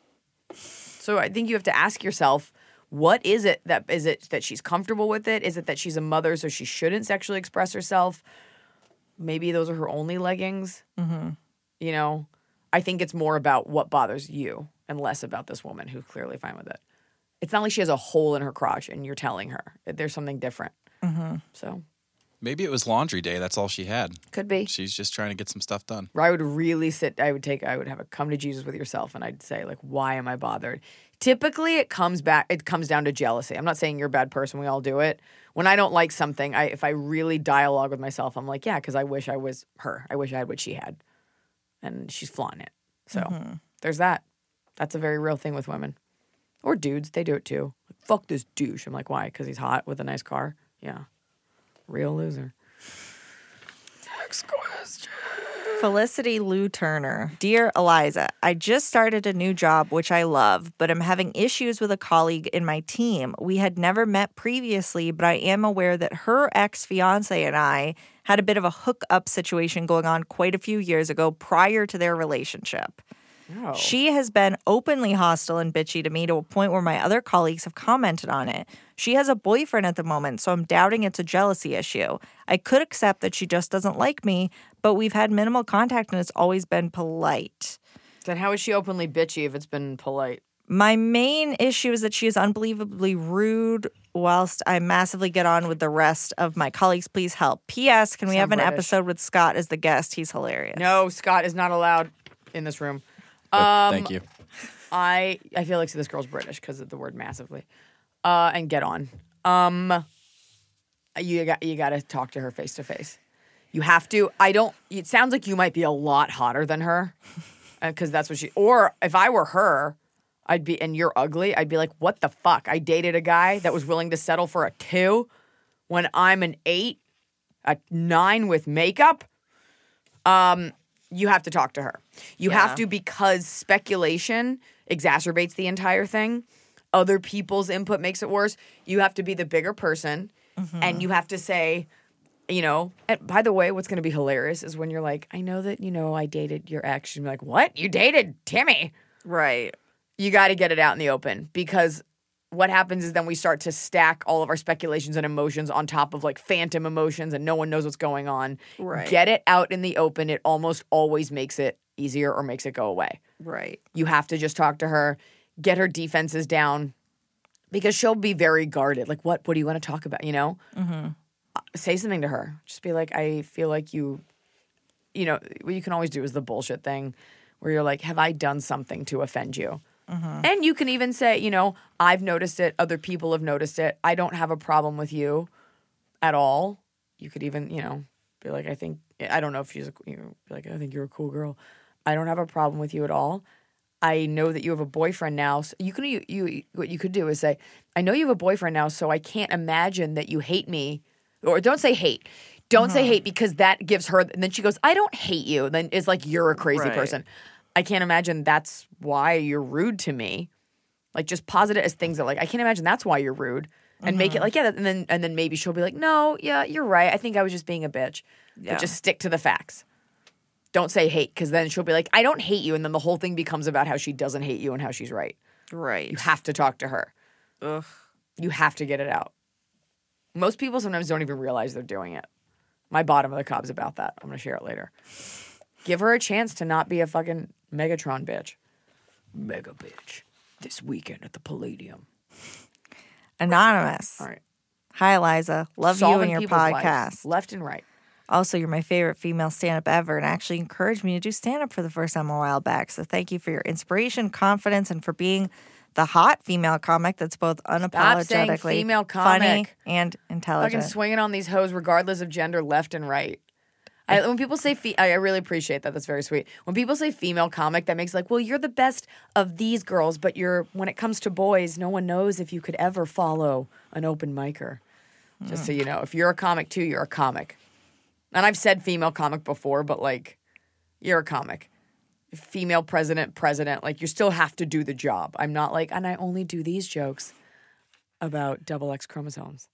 [SPEAKER 1] So I think you have to ask yourself, what is it that is it that she's comfortable with it? Is it that she's a mother so she shouldn't sexually express herself? Maybe those are her only leggings.
[SPEAKER 2] Mm-hmm.
[SPEAKER 1] You know, I think it's more about what bothers you and less about this woman who's clearly fine with it. It's not like she has a hole in her crotch and you're telling her. There's something different.
[SPEAKER 2] Mm-hmm.
[SPEAKER 1] So
[SPEAKER 3] maybe it was laundry day. That's all she had.
[SPEAKER 1] Could be.
[SPEAKER 3] She's just trying to get some stuff done.
[SPEAKER 1] I would really sit, I would take, I would have a come to Jesus with yourself and I'd say, like, why am I bothered? Typically, it comes back, it comes down to jealousy. I'm not saying you're a bad person. We all do it. When I don't like something, I if I really dialogue with myself, I'm like, yeah, because I wish I was her. I wish I had what she had. And she's flaunting it. So
[SPEAKER 2] mm-hmm.
[SPEAKER 1] there's that. That's a very real thing with women. Or dudes, they do it too. Like, fuck this douche. I'm like, why? Because he's hot with a nice car? Yeah. Real loser. Next question.
[SPEAKER 2] Felicity Lou Turner. Dear Eliza, I just started a new job, which I love, but I'm having issues with a colleague in my team. We had never met previously, but I am aware that her ex-fiance and I had a bit of a hookup situation going on quite a few years ago prior to their relationship.
[SPEAKER 1] Oh.
[SPEAKER 2] She has been openly hostile and bitchy to me to a point where my other colleagues have commented on it. She has a boyfriend at the moment, so I'm doubting it's a jealousy issue. I could accept that she just doesn't like me, but we've had minimal contact and it's always been polite.
[SPEAKER 1] Then how is she openly bitchy if it's been polite?
[SPEAKER 2] My main issue is that she is unbelievably rude whilst I massively get on with the rest of my colleagues. Please help. P S. Can we
[SPEAKER 1] Sound
[SPEAKER 2] have an
[SPEAKER 1] British.
[SPEAKER 2] episode with Scott as the guest? He's hilarious.
[SPEAKER 1] No, Scott is not allowed in this room.
[SPEAKER 3] But
[SPEAKER 1] Um,
[SPEAKER 3] thank you.
[SPEAKER 1] I I feel like this girl's British because of the word massively. Uh, and get on. Um, you got you got to talk to her face to face. You have to. I don't. It sounds like you might be a lot hotter than her, because that's what she. Or if I were her, I'd be. And you're ugly. I'd be like, what the fuck? I dated a guy that was willing to settle for a two, when I'm an eight, a nine with makeup. Um. You have to talk to her. You
[SPEAKER 2] Yeah.
[SPEAKER 1] have to, because speculation exacerbates the entire thing. Other people's input makes it worse. You have to be the bigger person,
[SPEAKER 2] Mm-hmm.
[SPEAKER 1] and you have to say, you know, and by the way, what's going to be hilarious is when you're like, I know that, you know, I dated your ex. You're like, what? You dated Timmy?
[SPEAKER 2] Right.
[SPEAKER 1] You got to get it out in the open, because what happens is then we start to stack all of our speculations and emotions on top of like phantom emotions, and no one knows what's going on.
[SPEAKER 2] Right.
[SPEAKER 1] Get it out in the open. It almost always makes it easier or makes it go away.
[SPEAKER 2] Right.
[SPEAKER 1] You have to just talk to her, get her defenses down, because she'll be very guarded. Like, what? What do you want to talk about? You know,
[SPEAKER 2] Mm-hmm.
[SPEAKER 1] uh, say something to her. Just be like, I feel like you, you know, what you can always do is the bullshit thing, where you're like, have I done something to offend you?
[SPEAKER 2] Mm-hmm.
[SPEAKER 1] And you can even say, you know, I've noticed it. Other people have noticed it. I don't have a problem with you at all. You could even, you know, be like, I think, I don't know if she's, a, you know, be like, I think you're a cool girl. I don't have a problem with you at all. I know that you have a boyfriend now. So you can, you, you, what you could do is say, I know you have a boyfriend now, so I can't imagine that you hate me. Or don't say hate. Don't
[SPEAKER 2] Mm-hmm.
[SPEAKER 1] say hate, because that gives her, and then she goes, I don't hate you. And then it's like, you're a crazy
[SPEAKER 2] Right.
[SPEAKER 1] person. I can't imagine that's why you're rude to me. Like, just posit it as things that, like, I can't imagine that's why you're rude, and make it like, yeah, and then and then maybe she'll be like, no, yeah, you're right. I think I was just being a bitch.
[SPEAKER 2] Yeah.
[SPEAKER 1] But just stick to the facts. Don't say hate, because then she'll be like, I don't hate you, and then the whole thing becomes about how she doesn't hate you and how she's right.
[SPEAKER 2] Right.
[SPEAKER 1] You have to talk to her.
[SPEAKER 2] Ugh.
[SPEAKER 1] You have to get it out. Most people sometimes don't even realize they're doing it. My bottom of the cob's about that. I'm going to share it later. Give her a chance to not be a fucking Megatron bitch. Mega bitch. This weekend at the Palladium.
[SPEAKER 2] Anonymous.
[SPEAKER 1] All right.
[SPEAKER 2] Hi, Eliza. Love you
[SPEAKER 1] Solving
[SPEAKER 2] and your
[SPEAKER 1] people's lives,
[SPEAKER 2] podcast.
[SPEAKER 1] left and right.
[SPEAKER 2] Also, you're my favorite female stand-up ever, and actually encouraged me to do stand-up for the first time a while back. So thank you for your inspiration, confidence, and for being the hot female comic that's both
[SPEAKER 1] saying
[SPEAKER 2] unapologetically
[SPEAKER 1] female
[SPEAKER 2] funny
[SPEAKER 1] comic.
[SPEAKER 2] and intelligent.
[SPEAKER 1] Fucking swinging on these hoes regardless of gender, left and right. I, when people say, fe- I I really appreciate that. That's very sweet. When people say female comic, that makes like, well, you're the best of these girls, but you're, when it comes to boys, no one knows if you could ever follow an open micer. Just so you know, if you're a comic too, you're a comic. And I've said female comic before, but like, you're a comic. Female president, president, like, you still have to do the job. I'm not like, and I only do these jokes about double X chromosomes.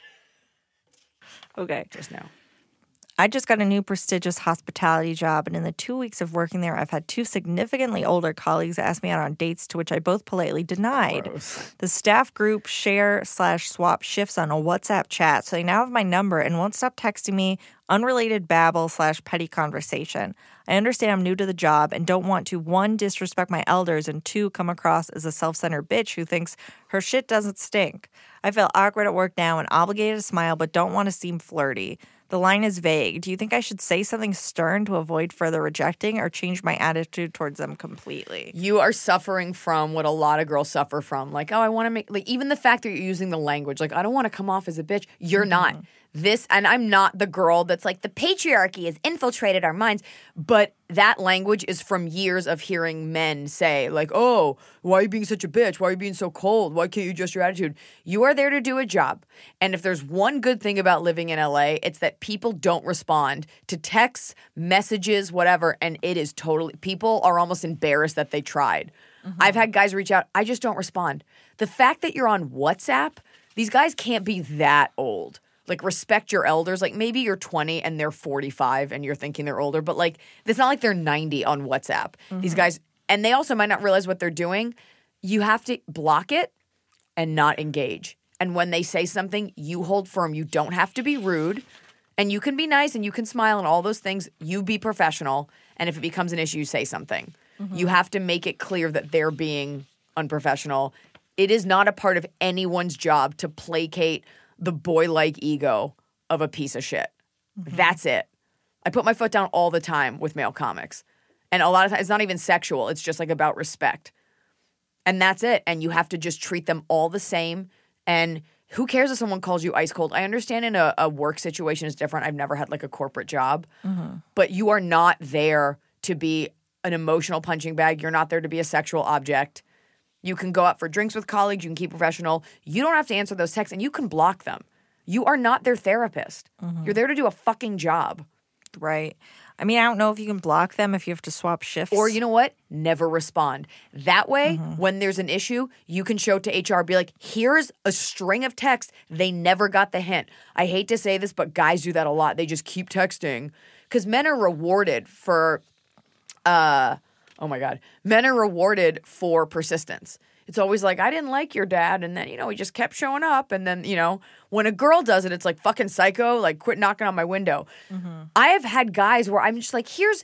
[SPEAKER 2] Okay.
[SPEAKER 1] Just know.
[SPEAKER 2] I just got a new prestigious hospitality job, and in the two weeks of working there, I've had two significantly older colleagues ask me out on dates, to which I both politely denied.
[SPEAKER 1] Gross.
[SPEAKER 2] The staff group share slash swap shifts on a WhatsApp chat, so they now have my number and won't stop texting me unrelated babble slash petty conversation. I understand I'm new to the job and don't want to, one, disrespect my elders, and two, come across as a self-centered bitch who thinks her shit doesn't stink. I feel awkward at work now and obligated to smile, but don't want to seem flirty. The line is vague. Do you think I should say something stern to avoid further rejecting, or change my attitude towards them completely?
[SPEAKER 1] You are suffering from what a lot of girls suffer from. Like, oh, I want to make, like, even the fact that you're using the language, like, I don't want to come off as a bitch. You're
[SPEAKER 2] Mm-hmm.
[SPEAKER 1] not. This, and I'm not the girl that's like, the patriarchy has infiltrated our minds. But that language is from years of hearing men say, like, oh, why are you being such a bitch? Why are you being so cold? Why can't you adjust your attitude? You are there to do a job. And if there's one good thing about living in L A, it's that people don't respond to texts, messages, whatever. And it is totally, people are almost embarrassed that they tried. Mm-hmm. I've had guys reach out, I just don't respond. The fact that you're on WhatsApp, these guys can't be that old. Like, respect your elders. Like, maybe you're twenty and they're forty-five and you're thinking they're older, but like, it's not like they're ninety on WhatsApp. Mm-hmm. These guys and they also might not realize what they're doing. You have to block it and not engage. And when they say something, you hold firm. You don't have to be rude. And you can be nice and you can smile and all those things. You be professional. And if it becomes an issue, you say something. Mm-hmm. You have to make it clear that they're being unprofessional. It is not a part of anyone's job to placate the boy-like ego of a piece of shit. Mm-hmm. That's it. I put my foot down all the time with male comics. And a lot of times, it's not even sexual. It's just like about respect. And that's it. And you have to just treat them all the same. And who cares if someone calls you ice cold? I understand in a, a work situation is different. I've never had like a corporate job. Mm-hmm. But you are not there to be an emotional punching bag. You're not there to be a sexual object. You can go out for drinks with colleagues. You can keep professional. You don't have to answer those texts and you can block them. You are not their therapist. Mm-hmm. You're there to do a fucking job.
[SPEAKER 2] Right. I mean, I don't know if you can block them if you have to swap shifts.
[SPEAKER 1] Or you know what? Never respond. That way, mm-hmm. when there's an issue, you can show it to H R, be like, here's a string of texts. They never got the hint. I hate to say this, but guys do that a lot. They just keep texting. Because men are rewarded for, uh, oh my God, men are rewarded for persistence. It's always like, I didn't like your dad. And then, you know, he just kept showing up. And then, you know, when a girl does it, it's like fucking psycho, like quit knocking on my window. Mm-hmm. I have had guys where I'm just like, here's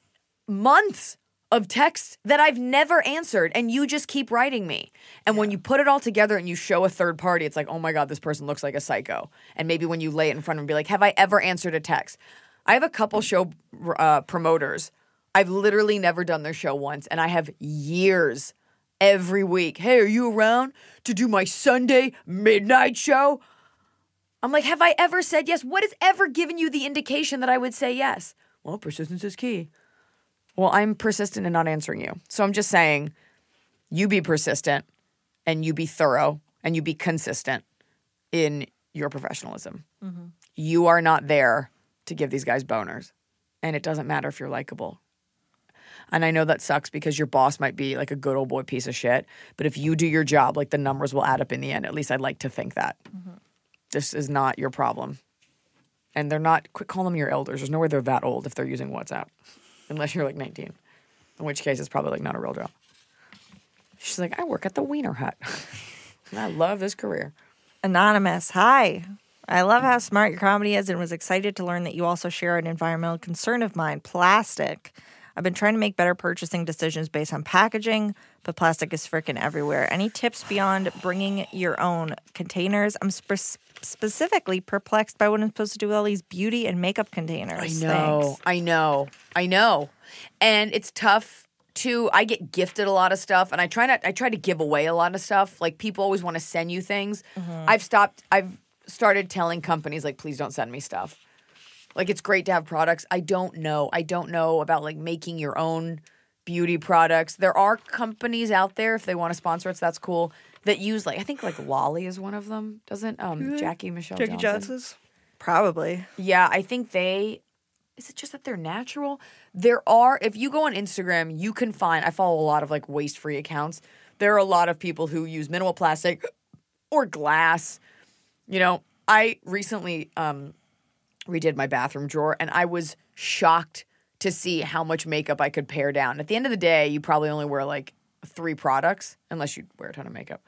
[SPEAKER 1] months of texts that I've never answered. And you just keep writing me. And yeah. when you put it all together and you show a third party, it's like, oh my God, this person looks like a psycho. And maybe when you lay it in front of them, be like, have I ever answered a text? I have a couple show uh, promoters. I've literally never done their show once. And I have years every week. Hey, are you around to do my Sunday midnight show? I'm like, have I ever said yes? What has ever given you the indication that I would say yes? Well, persistence is key. Well, I'm persistent in not answering you. So I'm just saying, you be persistent and you be thorough and you be consistent in your professionalism. Mm-hmm. You are not there to give these guys boners. And it doesn't matter if you're likable. And I know that sucks because your boss might be like a good old boy piece of shit. But if you do your job, like the numbers will add up in the end. At least I'd like to think that. Mm-hmm. This is not your problem. And they're not, quit calling them your elders. There's no way they're that old if they're using WhatsApp. Unless you're like nineteen. In which case it's probably like not a real job. She's like, I work at the Wiener Hut. And I love this career.
[SPEAKER 2] Anonymous, hi. I love how smart your comedy is and was excited to learn that you also share an environmental concern of mine, plastic. I've been trying to make better purchasing decisions based on packaging, but plastic is frickin' everywhere. Any tips beyond bringing your own containers? I'm sp- specifically perplexed by what I'm supposed to do with all these beauty and makeup containers.
[SPEAKER 1] I know,
[SPEAKER 2] Thanks.
[SPEAKER 1] I know, I know. And it's tough to, I get gifted a lot of stuff, and I try not, I try to give away a lot of stuff. Like, people always want to send you things. Mm-hmm. I've stopped, I've started telling companies, like, please don't send me stuff. Like, it's great to have products. I don't know. I don't know about, like, making your own beauty products. There are companies out there, if they want to sponsor us, that's cool, that use, like, I think, like, Lolly is one of them. Doesn't um, Jackie Michelle
[SPEAKER 2] Jackie
[SPEAKER 1] Johnson?
[SPEAKER 2] Johnson's? Probably.
[SPEAKER 1] Yeah, I think they, is it just that they're natural? There are, if you go on Instagram, you can find, I follow a lot of, like, waste-free accounts. There are a lot of people who use minimal plastic or glass. You know, I recently um, redid my bathroom drawer, and I was shocked to see how much makeup I could pare down. At the end of the day, you probably only wear like three products, unless you wear a ton of makeup.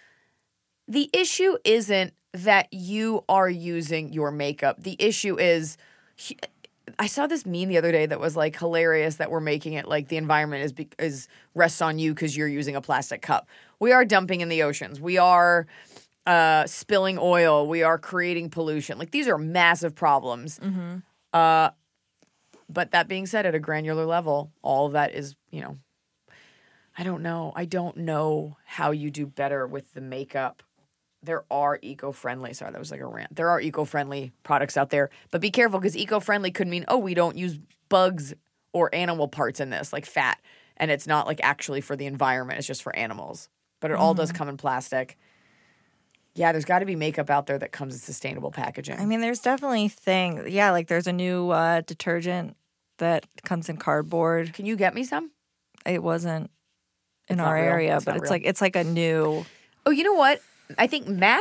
[SPEAKER 1] The issue isn't that you are using your makeup. The issue is, I saw this meme the other day that was like hilarious that we're making it like the environment is is rests on you because you're using a plastic cup. We are dumping in the oceans. We are uh, spilling oil. We are creating pollution. Like, these are massive problems. Mm-hmm. Uh, but that being said, at a granular level, all of that is, you know, I don't know. I don't know how you do better with the makeup. There are eco-friendly, sorry, that was like a rant. There are eco-friendly products out there, but be careful because eco-friendly could mean, oh, we don't use bugs or animal parts in this, like fat, and it's not like actually for the environment, it's just for animals. But it mm-hmm. all does come in plastic. Yeah, there's got to be makeup out there that comes in sustainable packaging.
[SPEAKER 2] I mean, there's definitely things. Yeah, like there's a new uh, detergent that comes in cardboard.
[SPEAKER 1] Can you get me some?
[SPEAKER 2] It wasn't in
[SPEAKER 1] it's
[SPEAKER 2] our area,
[SPEAKER 1] it's
[SPEAKER 2] but it's
[SPEAKER 1] real.
[SPEAKER 2] like it's like a new.
[SPEAKER 1] Oh, you know what? I think MAC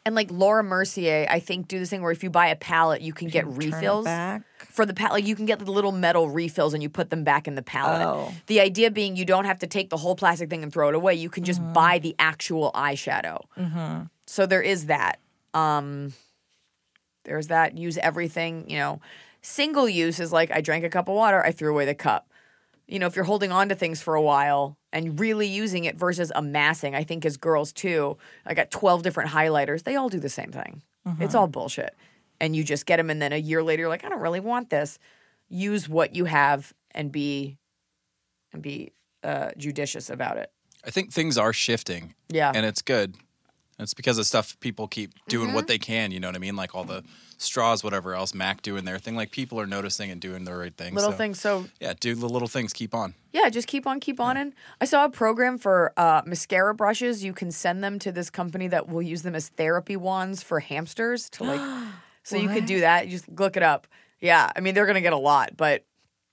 [SPEAKER 1] And like Laura Mercier, I think, do this thing where if you buy a pallet, you can get
[SPEAKER 2] Turn it
[SPEAKER 1] refills
[SPEAKER 2] back.
[SPEAKER 1] for the palette. Like you can get the little metal refills and you put them back in the palette.
[SPEAKER 2] Oh.
[SPEAKER 1] The idea being you don't have to take the whole plastic thing and throw it away. You can just
[SPEAKER 2] Mm-hmm.
[SPEAKER 1] buy the actual eyeshadow.
[SPEAKER 2] Mm-hmm.
[SPEAKER 1] So there is that. Um, there's that. Use everything. You know, single use is like I drank a cup of water, I threw away the cup. You know, if you're holding on to things for a while and really using it versus amassing, I think as girls too, I got twelve different highlighters. They all do the same thing.
[SPEAKER 2] Mm-hmm.
[SPEAKER 1] It's all bullshit. And you just get them and then a year later you're like, I don't really want this. Use what you have and be and be uh, judicious about it.
[SPEAKER 3] I think things are shifting.
[SPEAKER 1] Yeah.
[SPEAKER 3] And it's good. It's because of stuff people keep doing
[SPEAKER 1] Mm-hmm.
[SPEAKER 3] what they can, you know what I mean? Like all the straws, whatever else, Mac doing their thing. Like people are noticing and doing the right thing.
[SPEAKER 1] Little
[SPEAKER 3] so,
[SPEAKER 1] things. So
[SPEAKER 3] Yeah, do the little things. Keep on.
[SPEAKER 1] yeah, just keep on, keep on. And I saw a program for uh, mascara brushes. You can send them to this company that will use them as therapy wands for hamsters to like. So you could do that. You just look it up. Yeah, I mean they're gonna get a lot, but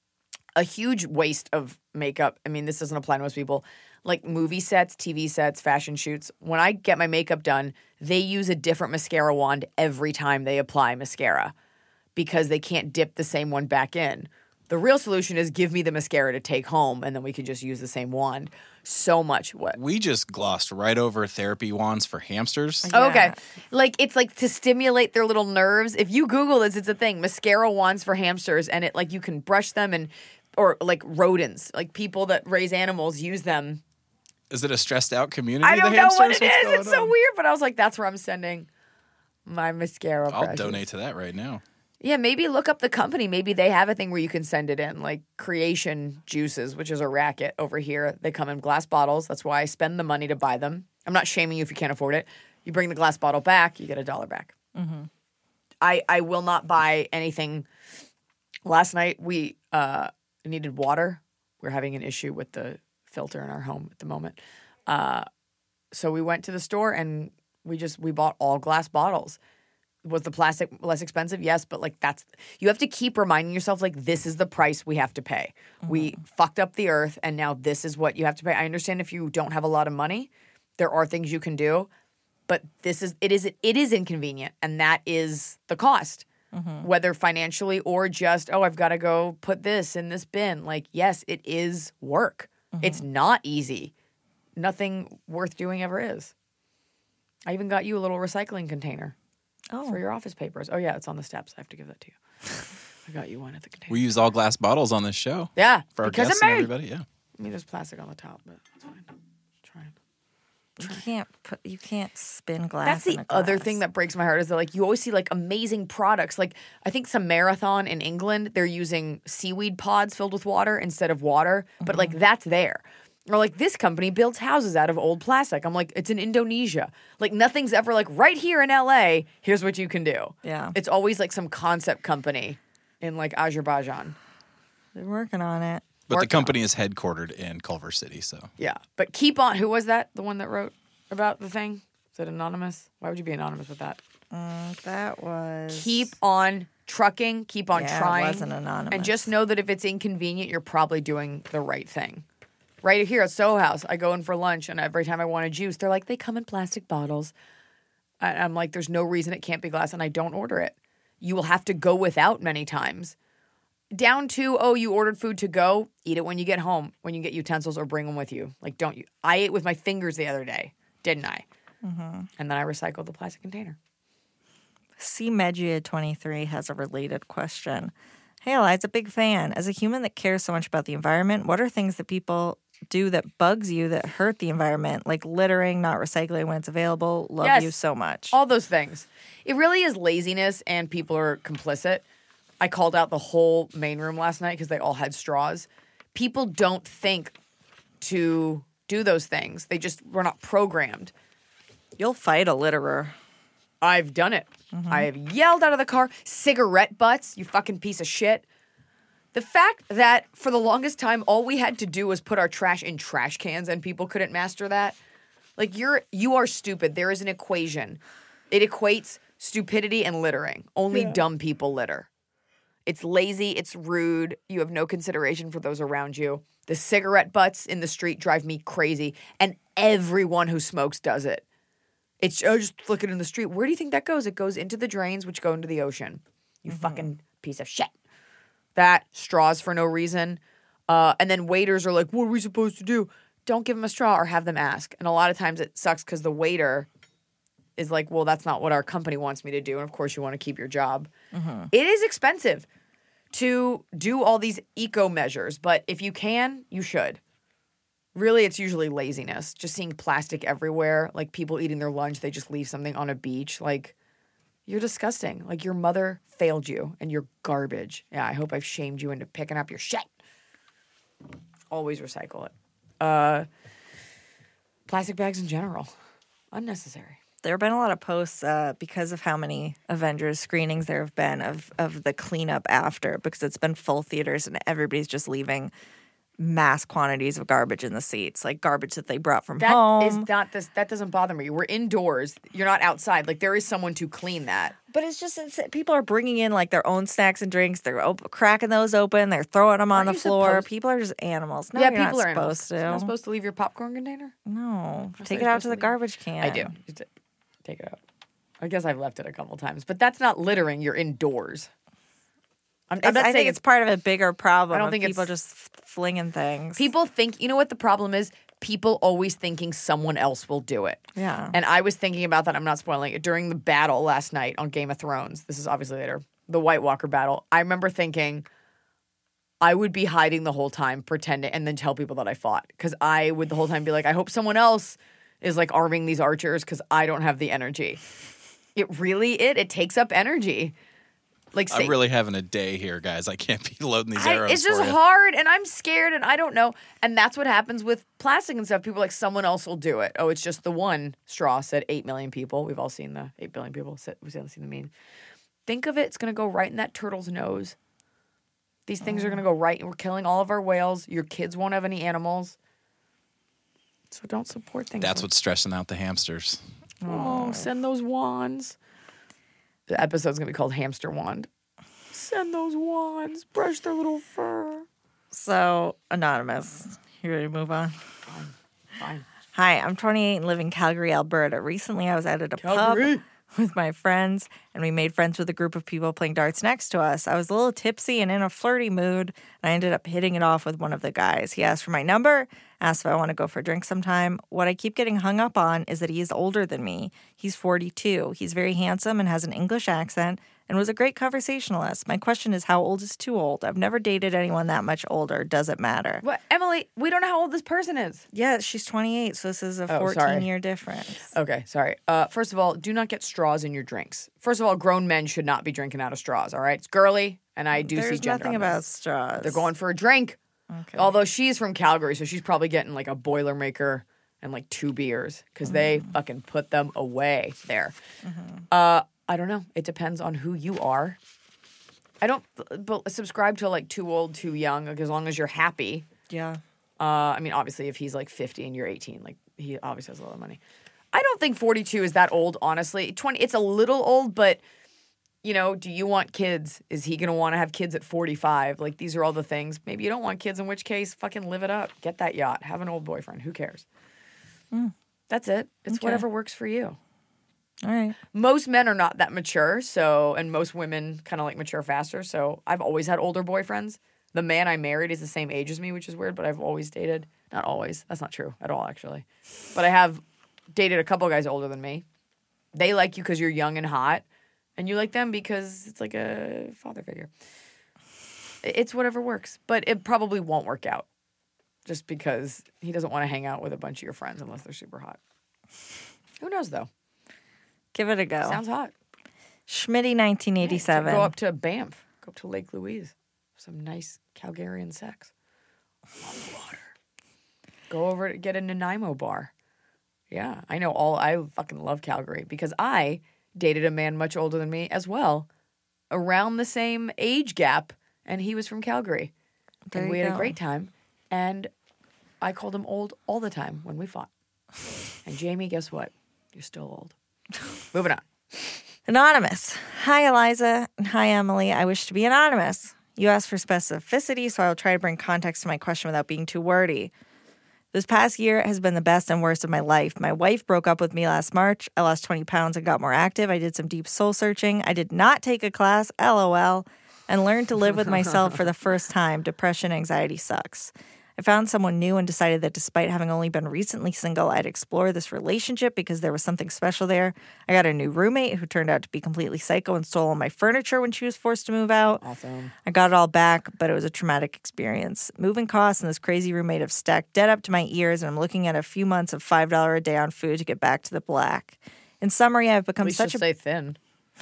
[SPEAKER 1] a huge waste of makeup. I mean this doesn't apply to most people. Like movie sets, T V sets, fashion shoots. When I get my makeup done, they use a different mascara wand every time they apply mascara because they can't dip the same one back in. The real solution is give me the mascara to take home and then we can just use the same wand. So much what?
[SPEAKER 3] We just glossed right over therapy wands for hamsters.
[SPEAKER 1] Oh, okay.
[SPEAKER 2] Yeah.
[SPEAKER 1] Like it's like to stimulate their little nerves. If you Google this, it's a thing. Mascara wands for hamsters and it like you can brush them and or like rodents, like people that raise animals use them.
[SPEAKER 3] Is it a stressed out community?
[SPEAKER 1] I don't
[SPEAKER 3] the
[SPEAKER 1] know
[SPEAKER 3] hamsters?
[SPEAKER 1] what it
[SPEAKER 3] What's
[SPEAKER 1] is.
[SPEAKER 3] going
[SPEAKER 1] It's so
[SPEAKER 3] on?
[SPEAKER 1] weird, but I was like, that's where I'm sending my mascara
[SPEAKER 3] I'll
[SPEAKER 1] brushes.
[SPEAKER 3] donate to that right now.
[SPEAKER 1] Yeah, maybe look up the company. Maybe they have a thing where you can send it in, like Creation Juices, which is a racket over here. They come in glass bottles. That's why I spend the money to buy them. I'm not shaming you if you can't afford it. You bring the glass bottle back, you get a dollar back.
[SPEAKER 2] Mm-hmm.
[SPEAKER 1] I, I will not buy anything. Last night we uh, needed water. We're having an issue with the filter in our home at the moment. Uh, so we went to the store and we just we bought all glass bottles. Was the plastic less expensive? Yes, but like that's you have to keep reminding yourself like this is the price we have to pay. Mm-hmm. We fucked up the earth and now this is what you have to pay. I understand if you don't have a lot of money, there are things you can do, but this is it is it is inconvenient and that is the cost. Mm-hmm. Whether financially or just oh I've got to go put this in this bin. Like yes, it is work. Mm-hmm. It's not easy. Nothing worth doing ever is. I even got you a little recycling container.
[SPEAKER 2] Oh.
[SPEAKER 1] For your office papers. Oh, yeah, it's on the steps. I have to give that to you. I got you one at the container.
[SPEAKER 3] We use all glass bottles on this show.
[SPEAKER 1] Yeah.
[SPEAKER 3] For our
[SPEAKER 1] because
[SPEAKER 3] guests
[SPEAKER 1] I'm
[SPEAKER 3] and
[SPEAKER 1] married.
[SPEAKER 3] everybody, yeah.
[SPEAKER 1] I mean, there's plastic on the top, but that's fine. Trying.
[SPEAKER 2] You can't put. You can't spin glass.
[SPEAKER 1] That's the
[SPEAKER 2] in a
[SPEAKER 1] other
[SPEAKER 2] glass.
[SPEAKER 1] thing that breaks my heart is that, like, you always see, like, amazing products. Like, I think some marathon in England, they're using seaweed pods filled with water instead of water. But,
[SPEAKER 2] Mm-hmm.
[SPEAKER 1] like, that's there. Or, like, this company builds houses out of old plastic. I'm like, it's in Indonesia. Like, nothing's ever, like, right here in L A, here's what you can do.
[SPEAKER 2] Yeah.
[SPEAKER 1] It's always, like, some concept company in, like, Azerbaijan.
[SPEAKER 2] They're working on it.
[SPEAKER 3] But
[SPEAKER 1] Work
[SPEAKER 3] the company is headquartered in Culver City, so.
[SPEAKER 1] Yeah. But keep on. Who was that? The one that wrote about the thing? Is it anonymous? Why would you be anonymous with that?
[SPEAKER 2] Mm, that was.
[SPEAKER 1] Keep on trucking. Keep on
[SPEAKER 2] Yeah,
[SPEAKER 1] trying.
[SPEAKER 2] it wasn't anonymous.
[SPEAKER 1] And just know that if it's inconvenient, you're probably doing the right thing. Right here at Soho House, I go in for lunch, and every time I want a juice, they're like, they come in plastic bottles. And I'm like, there's no reason it can't be glass, and I don't order it. You will have to go without many times. Down to, oh, you ordered food to go, eat it when you get home, when you get utensils, or bring them with you. Like, don't you? I ate with my fingers the other day, didn't I? Mm-hmm. And then I recycled the plastic container.
[SPEAKER 2] C Megia twenty-three has a related question. Hey, Eliza, big fan. As a human that cares so much about the environment, what are things that people do that bugs you that hurt the environment, like littering, not recycling when it's available? Love
[SPEAKER 1] Yes.
[SPEAKER 2] you so much.
[SPEAKER 1] All those things. It really is laziness, and people are complicit. I called out the whole main room last night because they all had straws. People don't think to do those things. They just were not programmed.
[SPEAKER 2] You'll fight a litterer.
[SPEAKER 1] I've done it. Mm-hmm. I have yelled out of the car, cigarette butts, you fucking piece of shit. The fact that for the longest time, all we had to do was put our trash in trash cans and people couldn't master that. Like, you're, you are stupid. There is an equation. It equates stupidity and littering. Only yeah. dumb people litter. It's lazy. It's rude. You have no consideration for those around you. The cigarette butts in the street drive me crazy. And everyone who smokes does it. It's oh, just flick it in the street. Where do you think that goes? It goes into the drains, which go into the ocean. You
[SPEAKER 2] Mm-hmm.
[SPEAKER 1] fucking piece of shit. That, straws for no reason. Uh, and then waiters are like, what are we supposed to do? Don't give them a straw or have them ask. And a lot of times it sucks because the waiter is like, well, that's not what our company wants me to do. And of course you want to keep your job.
[SPEAKER 2] Mm-hmm.
[SPEAKER 1] It is expensive to do all these eco measures, but if you can, you should. Really, it's usually laziness. Just seeing plastic everywhere, like people eating their lunch, they just leave something on a beach. Like, you're disgusting. Like, your mother failed you and you're garbage. Yeah, I hope I've shamed you into picking up your shit. Always recycle it. Uh, plastic bags in general, unnecessary.
[SPEAKER 2] There have been a lot of posts uh, because of how many Avengers screenings there have been of, of the cleanup after, because it's been full theaters and everybody's just leaving mass quantities of garbage in the seats, like garbage that they brought from
[SPEAKER 1] That
[SPEAKER 2] home.
[SPEAKER 1] is not this. That doesn't bother me. We're indoors. You're not outside. Like, there is someone to clean that.
[SPEAKER 2] But it's just it's, people are bringing in like their own snacks and drinks. They're op- cracking those open. They're throwing them on
[SPEAKER 1] Aren't
[SPEAKER 2] the
[SPEAKER 1] you
[SPEAKER 2] floor.
[SPEAKER 1] supposed-
[SPEAKER 2] People are just animals. No,
[SPEAKER 1] yeah,
[SPEAKER 2] you're
[SPEAKER 1] people
[SPEAKER 2] not
[SPEAKER 1] are animals.
[SPEAKER 2] supposed to.
[SPEAKER 1] You're not supposed to leave your popcorn container.
[SPEAKER 2] No,
[SPEAKER 1] Yes,
[SPEAKER 2] take
[SPEAKER 1] they're
[SPEAKER 2] it out
[SPEAKER 1] supposed
[SPEAKER 2] to the
[SPEAKER 1] to leave-
[SPEAKER 2] garbage can.
[SPEAKER 1] I do. Just take it out. I guess I've left it a couple times, but that's not littering. You're indoors. I'm, I'm
[SPEAKER 2] It's-
[SPEAKER 1] not
[SPEAKER 2] I
[SPEAKER 1] saying
[SPEAKER 2] think it's part of a bigger problem.
[SPEAKER 1] I don't
[SPEAKER 2] of
[SPEAKER 1] think
[SPEAKER 2] people
[SPEAKER 1] it's-
[SPEAKER 2] just f- flinging things.
[SPEAKER 1] people think. You know what the problem is? People always thinking someone else will do it.
[SPEAKER 2] Yeah.
[SPEAKER 1] And I was thinking about that. I'm not spoiling it. During the battle last night on Game of Thrones, this is obviously later, the White Walker battle, I remember thinking I would be hiding the whole time, pretending, and then tell people that I fought. Because I would the whole time be like, I hope someone else is like arming these archers because I don't have the energy. It really, it, it takes up energy. Like, say,
[SPEAKER 3] I'm really having a day here, guys. I can't be loading these
[SPEAKER 1] I,
[SPEAKER 3] arrows
[SPEAKER 1] it's just
[SPEAKER 3] for you.
[SPEAKER 1] hard, and I'm scared, and I don't know. And that's what happens with plastic and stuff. People are like, someone else will do it. Oh, it's just the one straw said eight million people. We've all seen the eight billion people. We've all seen the meme. Think of it. It's going to go right in that turtle's nose. These things are going to go right. We're killing all of our whales. Your kids won't have any animals. So don't support things.
[SPEAKER 3] That's
[SPEAKER 1] like-
[SPEAKER 3] what's stressing out the hamsters.
[SPEAKER 1] Oh, send those wands. The episode's going to be called Hamster Wand. Send those wands. Brush their little fur.
[SPEAKER 2] So, Anonymous. You ready to move on?
[SPEAKER 1] Fine.
[SPEAKER 2] Hi, I'm twenty-eight and live in Calgary, Alberta. Recently, I was out at a
[SPEAKER 1] Calgary.
[SPEAKER 2] pub with my friends, and we made friends with a group of people playing darts next to us. I was a little tipsy and in a flirty mood, and I ended up hitting it off with one of the guys. He asked for my number, asked if I want to go for a drink sometime. What I keep getting hung up on is that he is older than me. He's forty-two. He's very handsome and has an English accent and was a great conversationalist. My question is, how old is too old? I've never dated anyone that much older. Does it matter?
[SPEAKER 1] What, Emily, we don't know how old this person is.
[SPEAKER 2] Yeah, she's twenty-eight, so this is a
[SPEAKER 1] Oh, sorry.
[SPEAKER 2] fourteen-year difference.
[SPEAKER 1] Okay, sorry. Uh, first of all, do not get straws in your drinks. First of all, grown men should not be drinking out of straws, all right? It's girly, and I do see
[SPEAKER 2] There's
[SPEAKER 1] gender
[SPEAKER 2] nothing
[SPEAKER 1] on
[SPEAKER 2] about
[SPEAKER 1] this.
[SPEAKER 2] straws.
[SPEAKER 1] They're going for a drink.
[SPEAKER 2] Okay.
[SPEAKER 1] Although she's from Calgary, so she's probably getting like a Boilermaker and like two beers because they fucking put them away there. Uh, I don't know. It depends on who you are. I don't but subscribe to like too old, too young. Like, as long as you're happy.
[SPEAKER 2] Yeah.
[SPEAKER 1] Uh, I mean, obviously, if he's like fifty and you're eighteen, like he obviously has a lot of money. I don't think forty-two is that old, honestly. twenty, it's a little old, but you know, do you want kids? Is he going to want to have kids at forty-five? Like, these are all the things. Maybe you don't want kids, in which case, fucking live it up. Get that yacht. Have an old boyfriend. Who cares? That's it. It's
[SPEAKER 2] Okay.
[SPEAKER 1] whatever works for you.
[SPEAKER 2] All right.
[SPEAKER 1] Most men are not that mature, so, and most women kind of like mature faster. So I've always had older boyfriends. The man I married is the same age as me, which is weird, but I've always dated, not always, that's not true at all, actually. But I have dated a couple guys older than me. They like you because you're young and hot, and you like them because it's like a father figure. It's whatever works, but it probably won't work out just because he doesn't want to hang out with a bunch of your friends unless they're super hot. Who knows, though?
[SPEAKER 2] Give it a go.
[SPEAKER 1] Sounds hot.
[SPEAKER 2] Schmitty nineteen eighty-seven.
[SPEAKER 1] Go up to Banff. Go up to Lake Louise. Some nice Calgarian sex. On the water. Go over to get a Nanaimo bar. Yeah, I know all. I fucking love Calgary because I dated a man much older than me as well, around the same age gap, and he was from Calgary.
[SPEAKER 2] There
[SPEAKER 1] and
[SPEAKER 2] you
[SPEAKER 1] we had
[SPEAKER 2] go.
[SPEAKER 1] a great time, and I called him old all the time when we fought. And Jamie, guess what? You're still old. Moving on.
[SPEAKER 2] Anonymous. Hi, Eliza. And hi, Emily. I wish to be anonymous. You asked for specificity, so I'll try to bring context to my question without being too wordy. This past year has been the best and worst of my life. My wife broke up with me last March. I lost twenty pounds and got more active. I did some deep soul searching. I did not take a class, LOL, and learned to live with myself for the first time. Depression, anxiety sucks. I found someone new and decided that despite having only been recently single, I'd explore this relationship because there was something special there. I got a new roommate who turned out to be completely psycho and stole all my furniture when she was forced to move out.
[SPEAKER 1] Awesome.
[SPEAKER 2] I got it all back, but it was a traumatic experience. Moving costs and this crazy roommate have stacked debt up to my ears, and I'm looking at a few months of five dollars a day on food to get back to the black. In summary, I've become
[SPEAKER 1] At least
[SPEAKER 2] such
[SPEAKER 1] just
[SPEAKER 2] a
[SPEAKER 1] say thin.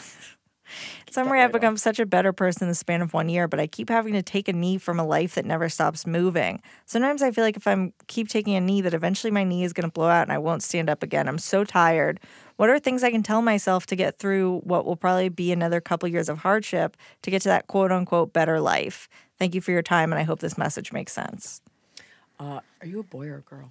[SPEAKER 2] In summary, I've become such a better person in the span of one year, but I keep having to take a knee from a life that never stops moving. Sometimes I feel like if I keep taking a knee, that eventually my knee is going to blow out and I won't stand up again. I'm so tired. What are things I can tell myself to get through what will probably be another couple years of hardship to get to that quote-unquote better life? Thank you for your time, and I hope this message makes sense.
[SPEAKER 1] Uh, are you a boy or a girl?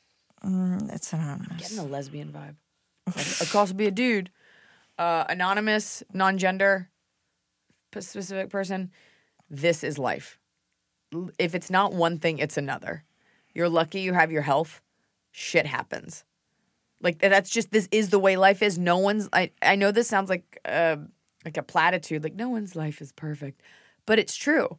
[SPEAKER 2] Mm, it's anonymous.
[SPEAKER 1] I'm getting a lesbian vibe. I could also be a dude. Uh, anonymous, non-gender, specific person. This is life. If it's not one thing, it's another. You're lucky you have your health. Shit happens. Like, that's just, this is the way life is. No one's, I, I know this sounds like, uh, like a platitude, like no one's life is perfect, but it's true.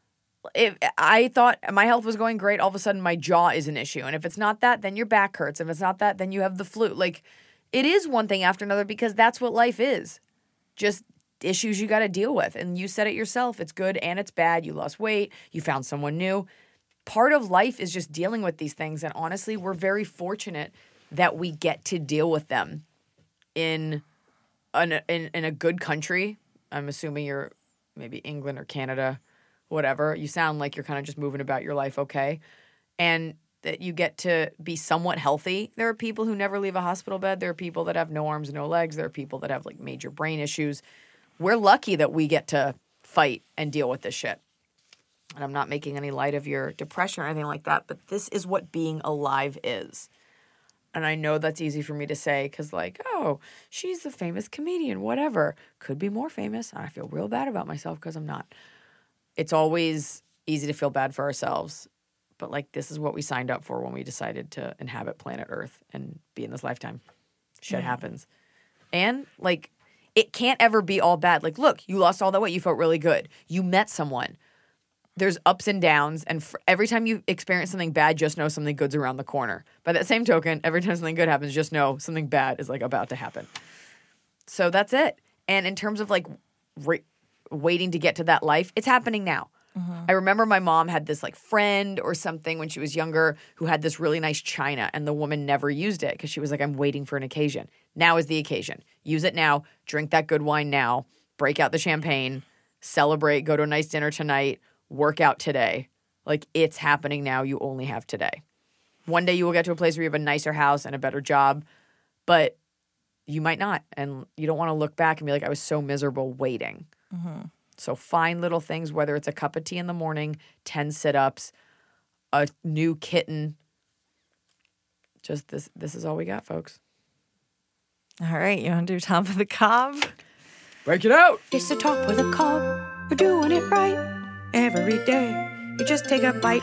[SPEAKER 1] If I thought my health was going great, all of a sudden my jaw is an issue. And if it's not that, then your back hurts. If it's not that, then you have the flu. Like, it is one thing after another because that's what life is. Just issues you got to deal with. And you said it yourself. It's good and it's bad. You lost weight. You found someone new. Part of life is just dealing with these things. And honestly, we're very fortunate that we get to deal with them in an, in, in a good country. I'm assuming you're maybe England or Canada, whatever. You sound like you're kind of just moving about your life okay. And that you get to be somewhat healthy. There are people who never leave a hospital bed. There are people that have no arms, no legs. There are people that have like major brain issues. We're lucky that we get to fight and deal with this shit. And I'm not making any light of your depression or anything like that, but this is what being alive is. And I know that's easy for me to say because like, oh, she's the famous comedian, whatever. Could be more famous. And I feel real bad about myself because I'm not. It's always easy to feel bad for ourselves. But, like, this is what we signed up for when we decided to inhabit planet Earth and be in this lifetime. Shit mm. happens. And, like, it can't ever be all bad. Like, look, you lost all that weight. You felt really good. You met someone. There's ups and downs. And for every time you experience something bad, just know something good's around the corner. By that same token, every time something good happens, just know something bad is, like, about to happen. So that's it. And in terms of, like, re- waiting to get to that life, it's happening now. Mm-hmm. I remember my mom had this like friend or something when she was younger who had this really nice china and the woman never used it because she was like, I'm waiting for an occasion. Now is the occasion. Use it now. Drink that good wine now. Break out the champagne. Celebrate. Go to a nice dinner tonight. Work out today. Like it's happening now. You only have today. One day you will get to a place where you have a nicer house and a better job, but you might not. And you don't want to look back and be like, I was so miserable waiting. Mm-hmm. So find little things, whether it's a cup of tea in the morning, ten sit-ups, a new kitten. Just this this is all we got, folks.
[SPEAKER 2] All right, you want to do top of the cob?
[SPEAKER 1] Break it out.
[SPEAKER 5] It's the top of the cob. We're doing it right every day. You just take a bite.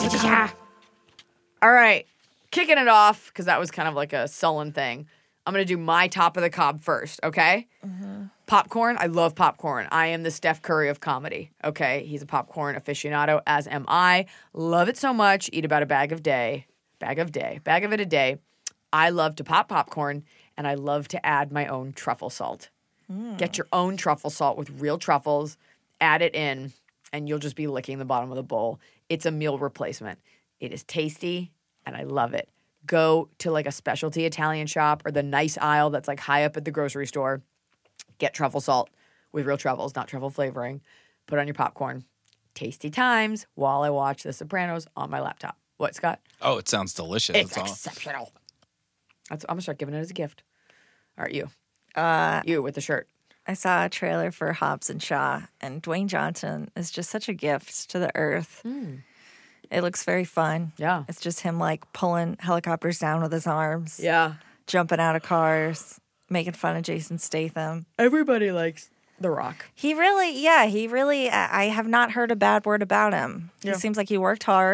[SPEAKER 1] All right, kicking it off, because that was kind of like a sullen thing. I'm going to do my top of the cob first, okay? Mm-hmm. Popcorn. I love popcorn. I am the Steph Curry of comedy, okay? He's a popcorn aficionado, as am I. Love it so much. Eat about a bag of day. Bag of day. Bag of it a day. I love to pop popcorn, and I love to add my own truffle salt. Mm. Get your own truffle salt with real truffles. Add it in, and you'll just be licking the bottom of the bowl. It's a meal replacement. It is tasty, and I love it. Go to like a specialty Italian shop or the nice aisle that's like high up at the grocery store. Get truffle salt with real truffles, not truffle flavoring. Put on your popcorn. Tasty times while I watch The Sopranos on my laptop. What, Scott?
[SPEAKER 3] Oh, it sounds delicious.
[SPEAKER 1] It's
[SPEAKER 3] That's
[SPEAKER 1] exceptional. All. That's, I'm going to start giving it as a gift. All right, you.
[SPEAKER 2] Uh,
[SPEAKER 1] you with the shirt.
[SPEAKER 2] I saw a trailer for Hobbs and Shaw, and Dwayne Johnson is just such a gift to the earth. Mm. It looks very fun.
[SPEAKER 1] Yeah.
[SPEAKER 2] It's just him, like, pulling helicopters down with his arms.
[SPEAKER 1] Yeah.
[SPEAKER 2] Jumping out of cars, making fun of Jason Statham.
[SPEAKER 1] Everybody likes The Rock.
[SPEAKER 2] He really, yeah, he really, I have not heard a bad word about him. Yeah. He seems like he worked hard.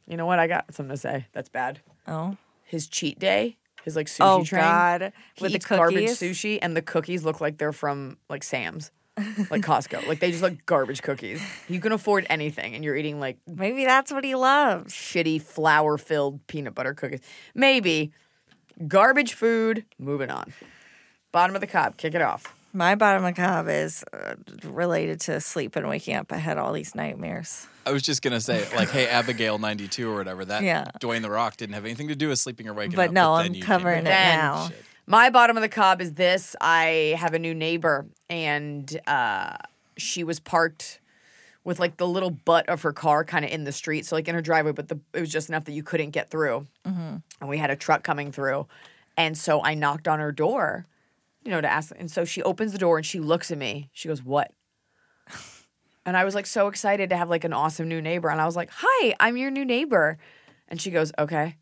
[SPEAKER 1] You know what? I got something to say. That's bad.
[SPEAKER 2] Oh.
[SPEAKER 1] His cheat day, his like sushi
[SPEAKER 2] Oh,
[SPEAKER 1] train.
[SPEAKER 2] God.
[SPEAKER 1] He
[SPEAKER 2] With the
[SPEAKER 1] eats garbage
[SPEAKER 2] cookies?
[SPEAKER 1] sushi, and the cookies look like they're from like Sam's, like Costco. Like they just look garbage cookies. You can afford anything, and you're eating like
[SPEAKER 2] Maybe that's what he loves.
[SPEAKER 1] shitty flour-filled peanut butter cookies. Maybe garbage food. Moving on. Bottom of the cob. Kick it off.
[SPEAKER 2] My bottom of cob is uh, related to sleep and waking up. I had all these nightmares.
[SPEAKER 3] I was just gonna say, like, hey, Abigail ninety-two or whatever. That
[SPEAKER 2] Yeah.
[SPEAKER 3] Dwayne the Rock didn't have anything to do with sleeping or waking
[SPEAKER 2] But
[SPEAKER 3] up.
[SPEAKER 2] no,
[SPEAKER 3] then
[SPEAKER 2] I'm
[SPEAKER 3] you came
[SPEAKER 2] covering
[SPEAKER 3] up
[SPEAKER 2] it
[SPEAKER 3] with
[SPEAKER 1] Then-
[SPEAKER 2] now.
[SPEAKER 3] shit.
[SPEAKER 1] My bottom of the cob is this. I have a new neighbor, and uh, she was parked with like the little butt of her car kind of in the street. So like in her driveway, but the, it was just enough that you couldn't get through.
[SPEAKER 2] Mm-hmm.
[SPEAKER 1] And we had a truck coming through. And so I knocked on her door, you know, to ask. And so she opens the door and she looks at me. She goes, "What?" And I was like so excited to have like an awesome new neighbor. And I was like, "Hi, I'm your new neighbor." And she goes, "Okay."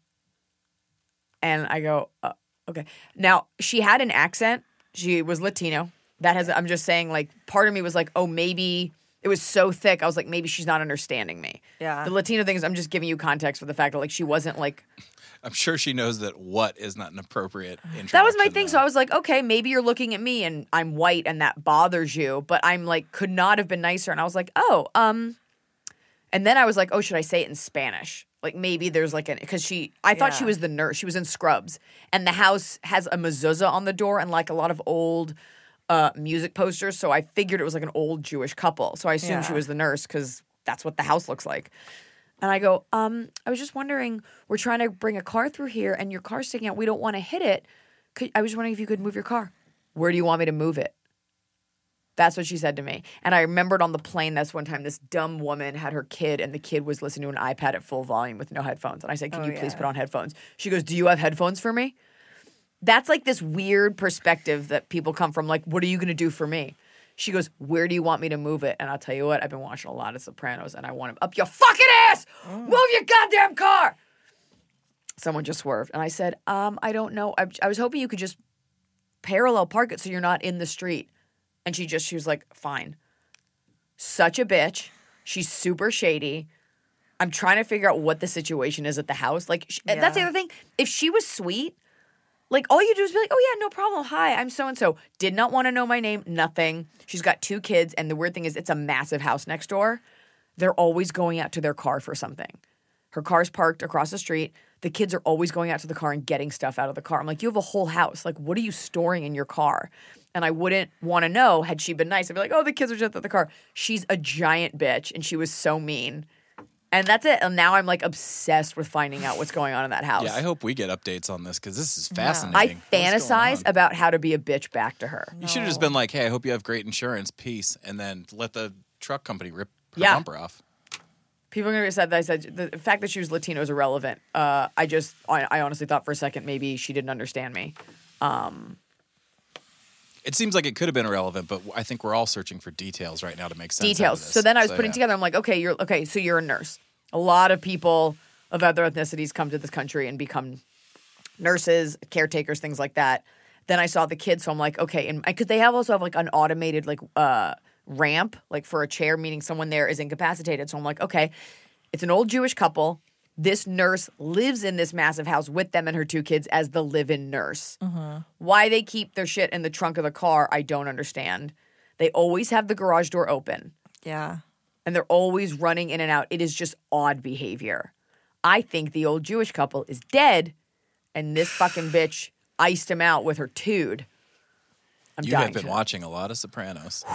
[SPEAKER 1] And I go, uh, "Okay." Now, she had an accent. She was Latino. That has, I'm just saying, like, part of me was like, oh, maybe it was so thick. I was like, maybe she's not understanding me.
[SPEAKER 2] Yeah.
[SPEAKER 1] The Latino thing is, I'm just giving you context for the fact that, like, she wasn't like,
[SPEAKER 3] I'm sure she knows that what is not an appropriate introduction.
[SPEAKER 1] that was my thing.
[SPEAKER 3] though.
[SPEAKER 1] So I was like, okay, maybe you're looking at me and I'm white and that bothers you, but I'm like, could not have been nicer. And I was like, oh, um, and then I was like, oh, should I say it in Spanish? Like maybe there's like an, because she, I thought she
[SPEAKER 2] Yeah.
[SPEAKER 1] was the nurse. She was in scrubs. And the house has a mezuzah on the door and like a lot of old uh, music posters. So I figured it was like an old Jewish couple. So I assumed she
[SPEAKER 2] Yeah.
[SPEAKER 1] was the nurse because that's what the house looks like. And I go, um, I was just wondering, we're trying to bring a car through here and your car's sticking out. We don't want to hit it. Could, I was just wondering if you could move your car. Where do you want me to move it? That's what she said to me. And I remembered on the plane this one time, this dumb woman had her kid and the kid was listening to an iPad at full volume with no headphones. And I said, can
[SPEAKER 2] Oh,
[SPEAKER 1] you please
[SPEAKER 2] yeah.
[SPEAKER 1] put on headphones? She goes, do you have headphones for me? That's like this weird perspective that people come from. Like, what are you going to do for me? She goes, where do you want me to move it? And I'll tell you what, I've been watching a lot of Sopranos and I want him up your fucking ass. Move your goddamn car. Someone just swerved. And I said, um, I don't know. I, I was hoping you could just parallel park it so you're not in the street. And she just, she was like, fine. Such a bitch. She's super shady. I'm trying to figure out what the situation is at the house. Like, sh- that's the
[SPEAKER 2] Yeah.
[SPEAKER 1] other thing. If she was sweet, like, all you do is be like, oh, yeah, no problem. Hi, I'm so-and-so. Did not want to know my name. Nothing. She's got two kids. And the weird thing is it's a massive house next door. They're always going out to their car for something. Her car's parked across the street. The kids are always going out to the car and getting stuff out of the car. I'm like, you have a whole house. Like, what are you storing in your car? And I wouldn't want to know had she been nice. I'd be like, oh, the kids are just at the car. She's a giant bitch, and she was so mean. And that's it. And now I'm like obsessed with finding out what's going on in that house.
[SPEAKER 3] Yeah, I hope we get updates on this because this is
[SPEAKER 1] I
[SPEAKER 3] fascinating. What's going
[SPEAKER 1] fantasize
[SPEAKER 3] on?
[SPEAKER 1] about how to be a bitch back to her.
[SPEAKER 3] You should have just been like, hey, I hope you have great insurance, peace, and then let the truck company rip her
[SPEAKER 1] Yeah.
[SPEAKER 3] bumper off.
[SPEAKER 1] People are going to be sad that I said the fact that she was Latino is irrelevant. Uh, I just, I, I honestly thought for a second maybe she didn't understand me. Um,
[SPEAKER 3] It seems like it could have been irrelevant, but I think we're all searching for details right now to make sense. out of
[SPEAKER 1] details.
[SPEAKER 3] this.
[SPEAKER 1] So then I was putting
[SPEAKER 3] yeah.
[SPEAKER 1] together, I'm like, okay, you're okay, so you're a nurse. A lot of people of other ethnicities come to this country and become nurses, caretakers, things like that. Then I saw the kids, so I'm like, okay, and because they have also have like an automated like uh, ramp, like for a chair, meaning someone there is incapacitated. So I'm like, okay, it's an old Jewish couple. This nurse lives in this massive house with them and her two kids as the live-in nurse. Why they keep their shit in the trunk of the car, I don't understand. They always have the garage door open.
[SPEAKER 2] Yeah.
[SPEAKER 1] And they're always running in and out. It is just odd behavior. I think the old Jewish couple is dead, and this fucking bitch iced him out with her tude. I'm
[SPEAKER 3] You
[SPEAKER 1] dying.
[SPEAKER 3] have been
[SPEAKER 1] to know.
[SPEAKER 3] watching a lot of Sopranos.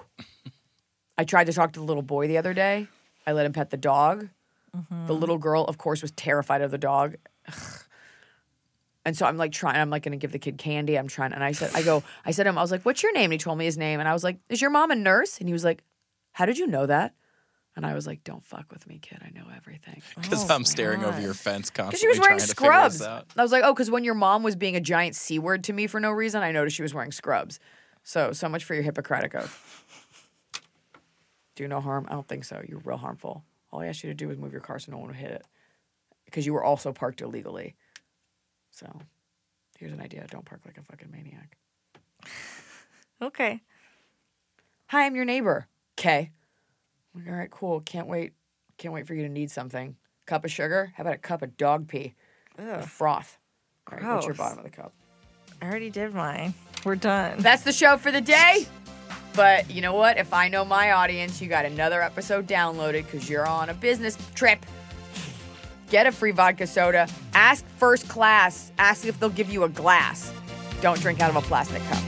[SPEAKER 1] I tried to talk to the little boy the other day. I let him pet the dog. The little girl, of course, was terrified of the dog. Ugh. And so I'm like trying, I'm like going to give the kid candy. I'm trying, and I said, I go, I said to him, I was like, what's your name? And he told me his name. And I was like, is your mom a nurse? And he was like, how did you know that? And I was like, don't fuck with me, kid. I know everything.
[SPEAKER 3] Because
[SPEAKER 2] Oh,
[SPEAKER 3] I'm staring over
[SPEAKER 2] God.
[SPEAKER 3] your fence constantly.
[SPEAKER 1] Because she was wearing
[SPEAKER 3] trying to figure this
[SPEAKER 1] scrubs.
[SPEAKER 3] out.
[SPEAKER 1] I was like, oh, because when your mom was being a giant C word to me for no reason, I noticed she was wearing scrubs. So, so much for your Hippocratic oath. Do no harm? I don't think so. You're real harmful. All I asked you to do was move your car so no one would hit it. Because you were also parked illegally. So, here's an idea. Don't park like a fucking maniac.
[SPEAKER 2] Okay.
[SPEAKER 1] Hi, I'm your neighbor. Okay. All right, cool. Can't wait. Can't wait for you to need something. Cup of sugar? How about a cup of dog pee?
[SPEAKER 2] Ugh.
[SPEAKER 1] Froth. All right, what's your
[SPEAKER 2] Gross.
[SPEAKER 1] bottom of the cup?
[SPEAKER 2] I already did mine. We're done.
[SPEAKER 1] That's the show for the day. But you know what? If I know my audience, you got another episode downloaded because you're on a business trip. Get a free vodka soda. Ask first class. Ask if they'll give you a glass. Don't drink out of a plastic cup.